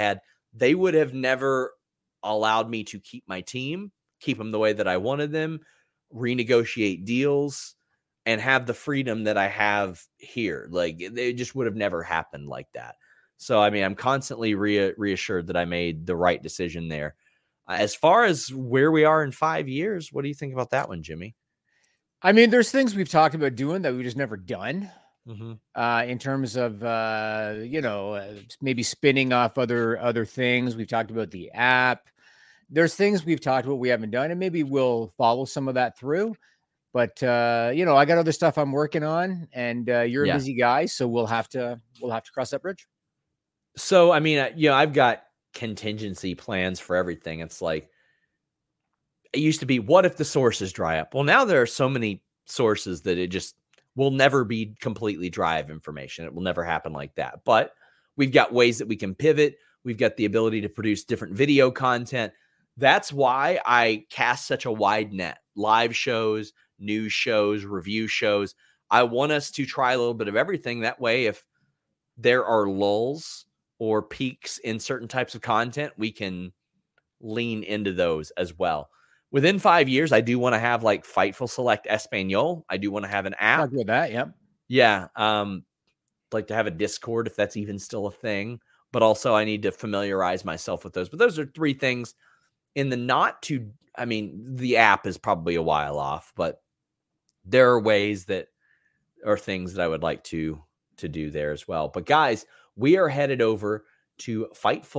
Speaker 1: they would have never allowed me to keep my team, keep them the way that I wanted them, renegotiate deals, and have the freedom that I have here. Like, they just would have never happened like that. So, I mean, I'm constantly reassured that I made the right decision there. As far as where we are in 5 years, what do you think about that one, Jimmy?
Speaker 5: I mean, there's things we've talked about doing that we just never done. In terms of, maybe spinning off other things. We've talked about the app. There's things we've talked about we haven't done, and maybe we'll follow some of that through. But, I got other stuff I'm working on, and you're a busy guy, so we'll have to cross that bridge.
Speaker 1: So, I mean, I've got contingency plans for everything. It's like, it used to be, what if the sources dry up? Well, now there are so many sources that it just will never be completely dry of information. It will never happen like that. But we've got ways that we can pivot. We've got the ability to produce different video content. That's why I cast such a wide net. Live shows, news shows, review shows. I want us to try a little bit of everything. That way, if there are lulls or peaks in certain types of content, we can lean into those as well. Within 5 years, I do want to have like Fightful Select Espanol. I do want to have an app.
Speaker 5: Talk about that, yep.
Speaker 1: Yeah. Like to have a Discord if that's even still a thing. But also I need to familiarize myself with those. But those are three things in the the app is probably a while off, but there are ways that are things that I would like to do there as well. But guys, we are headed over to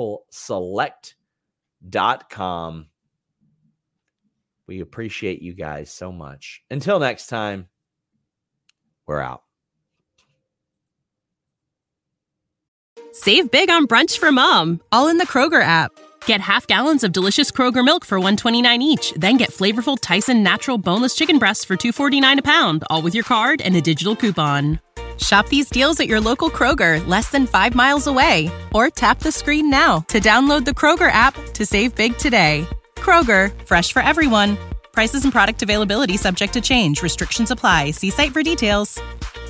Speaker 1: FightfulSelect.com. We appreciate you guys so much. Until next time, we're out.
Speaker 4: Save big on brunch for mom, all in the Kroger app. Get half gallons of delicious Kroger milk for $1.29 each. Then get flavorful Tyson natural boneless chicken breasts for $2.49 a pound, all with your card and a digital coupon. Shop these deals at your local Kroger, less than 5 miles away. Or tap the screen now to download the Kroger app to save big today. Kroger, fresh for everyone. Prices and product availability subject to change. Restrictions apply. See site for details.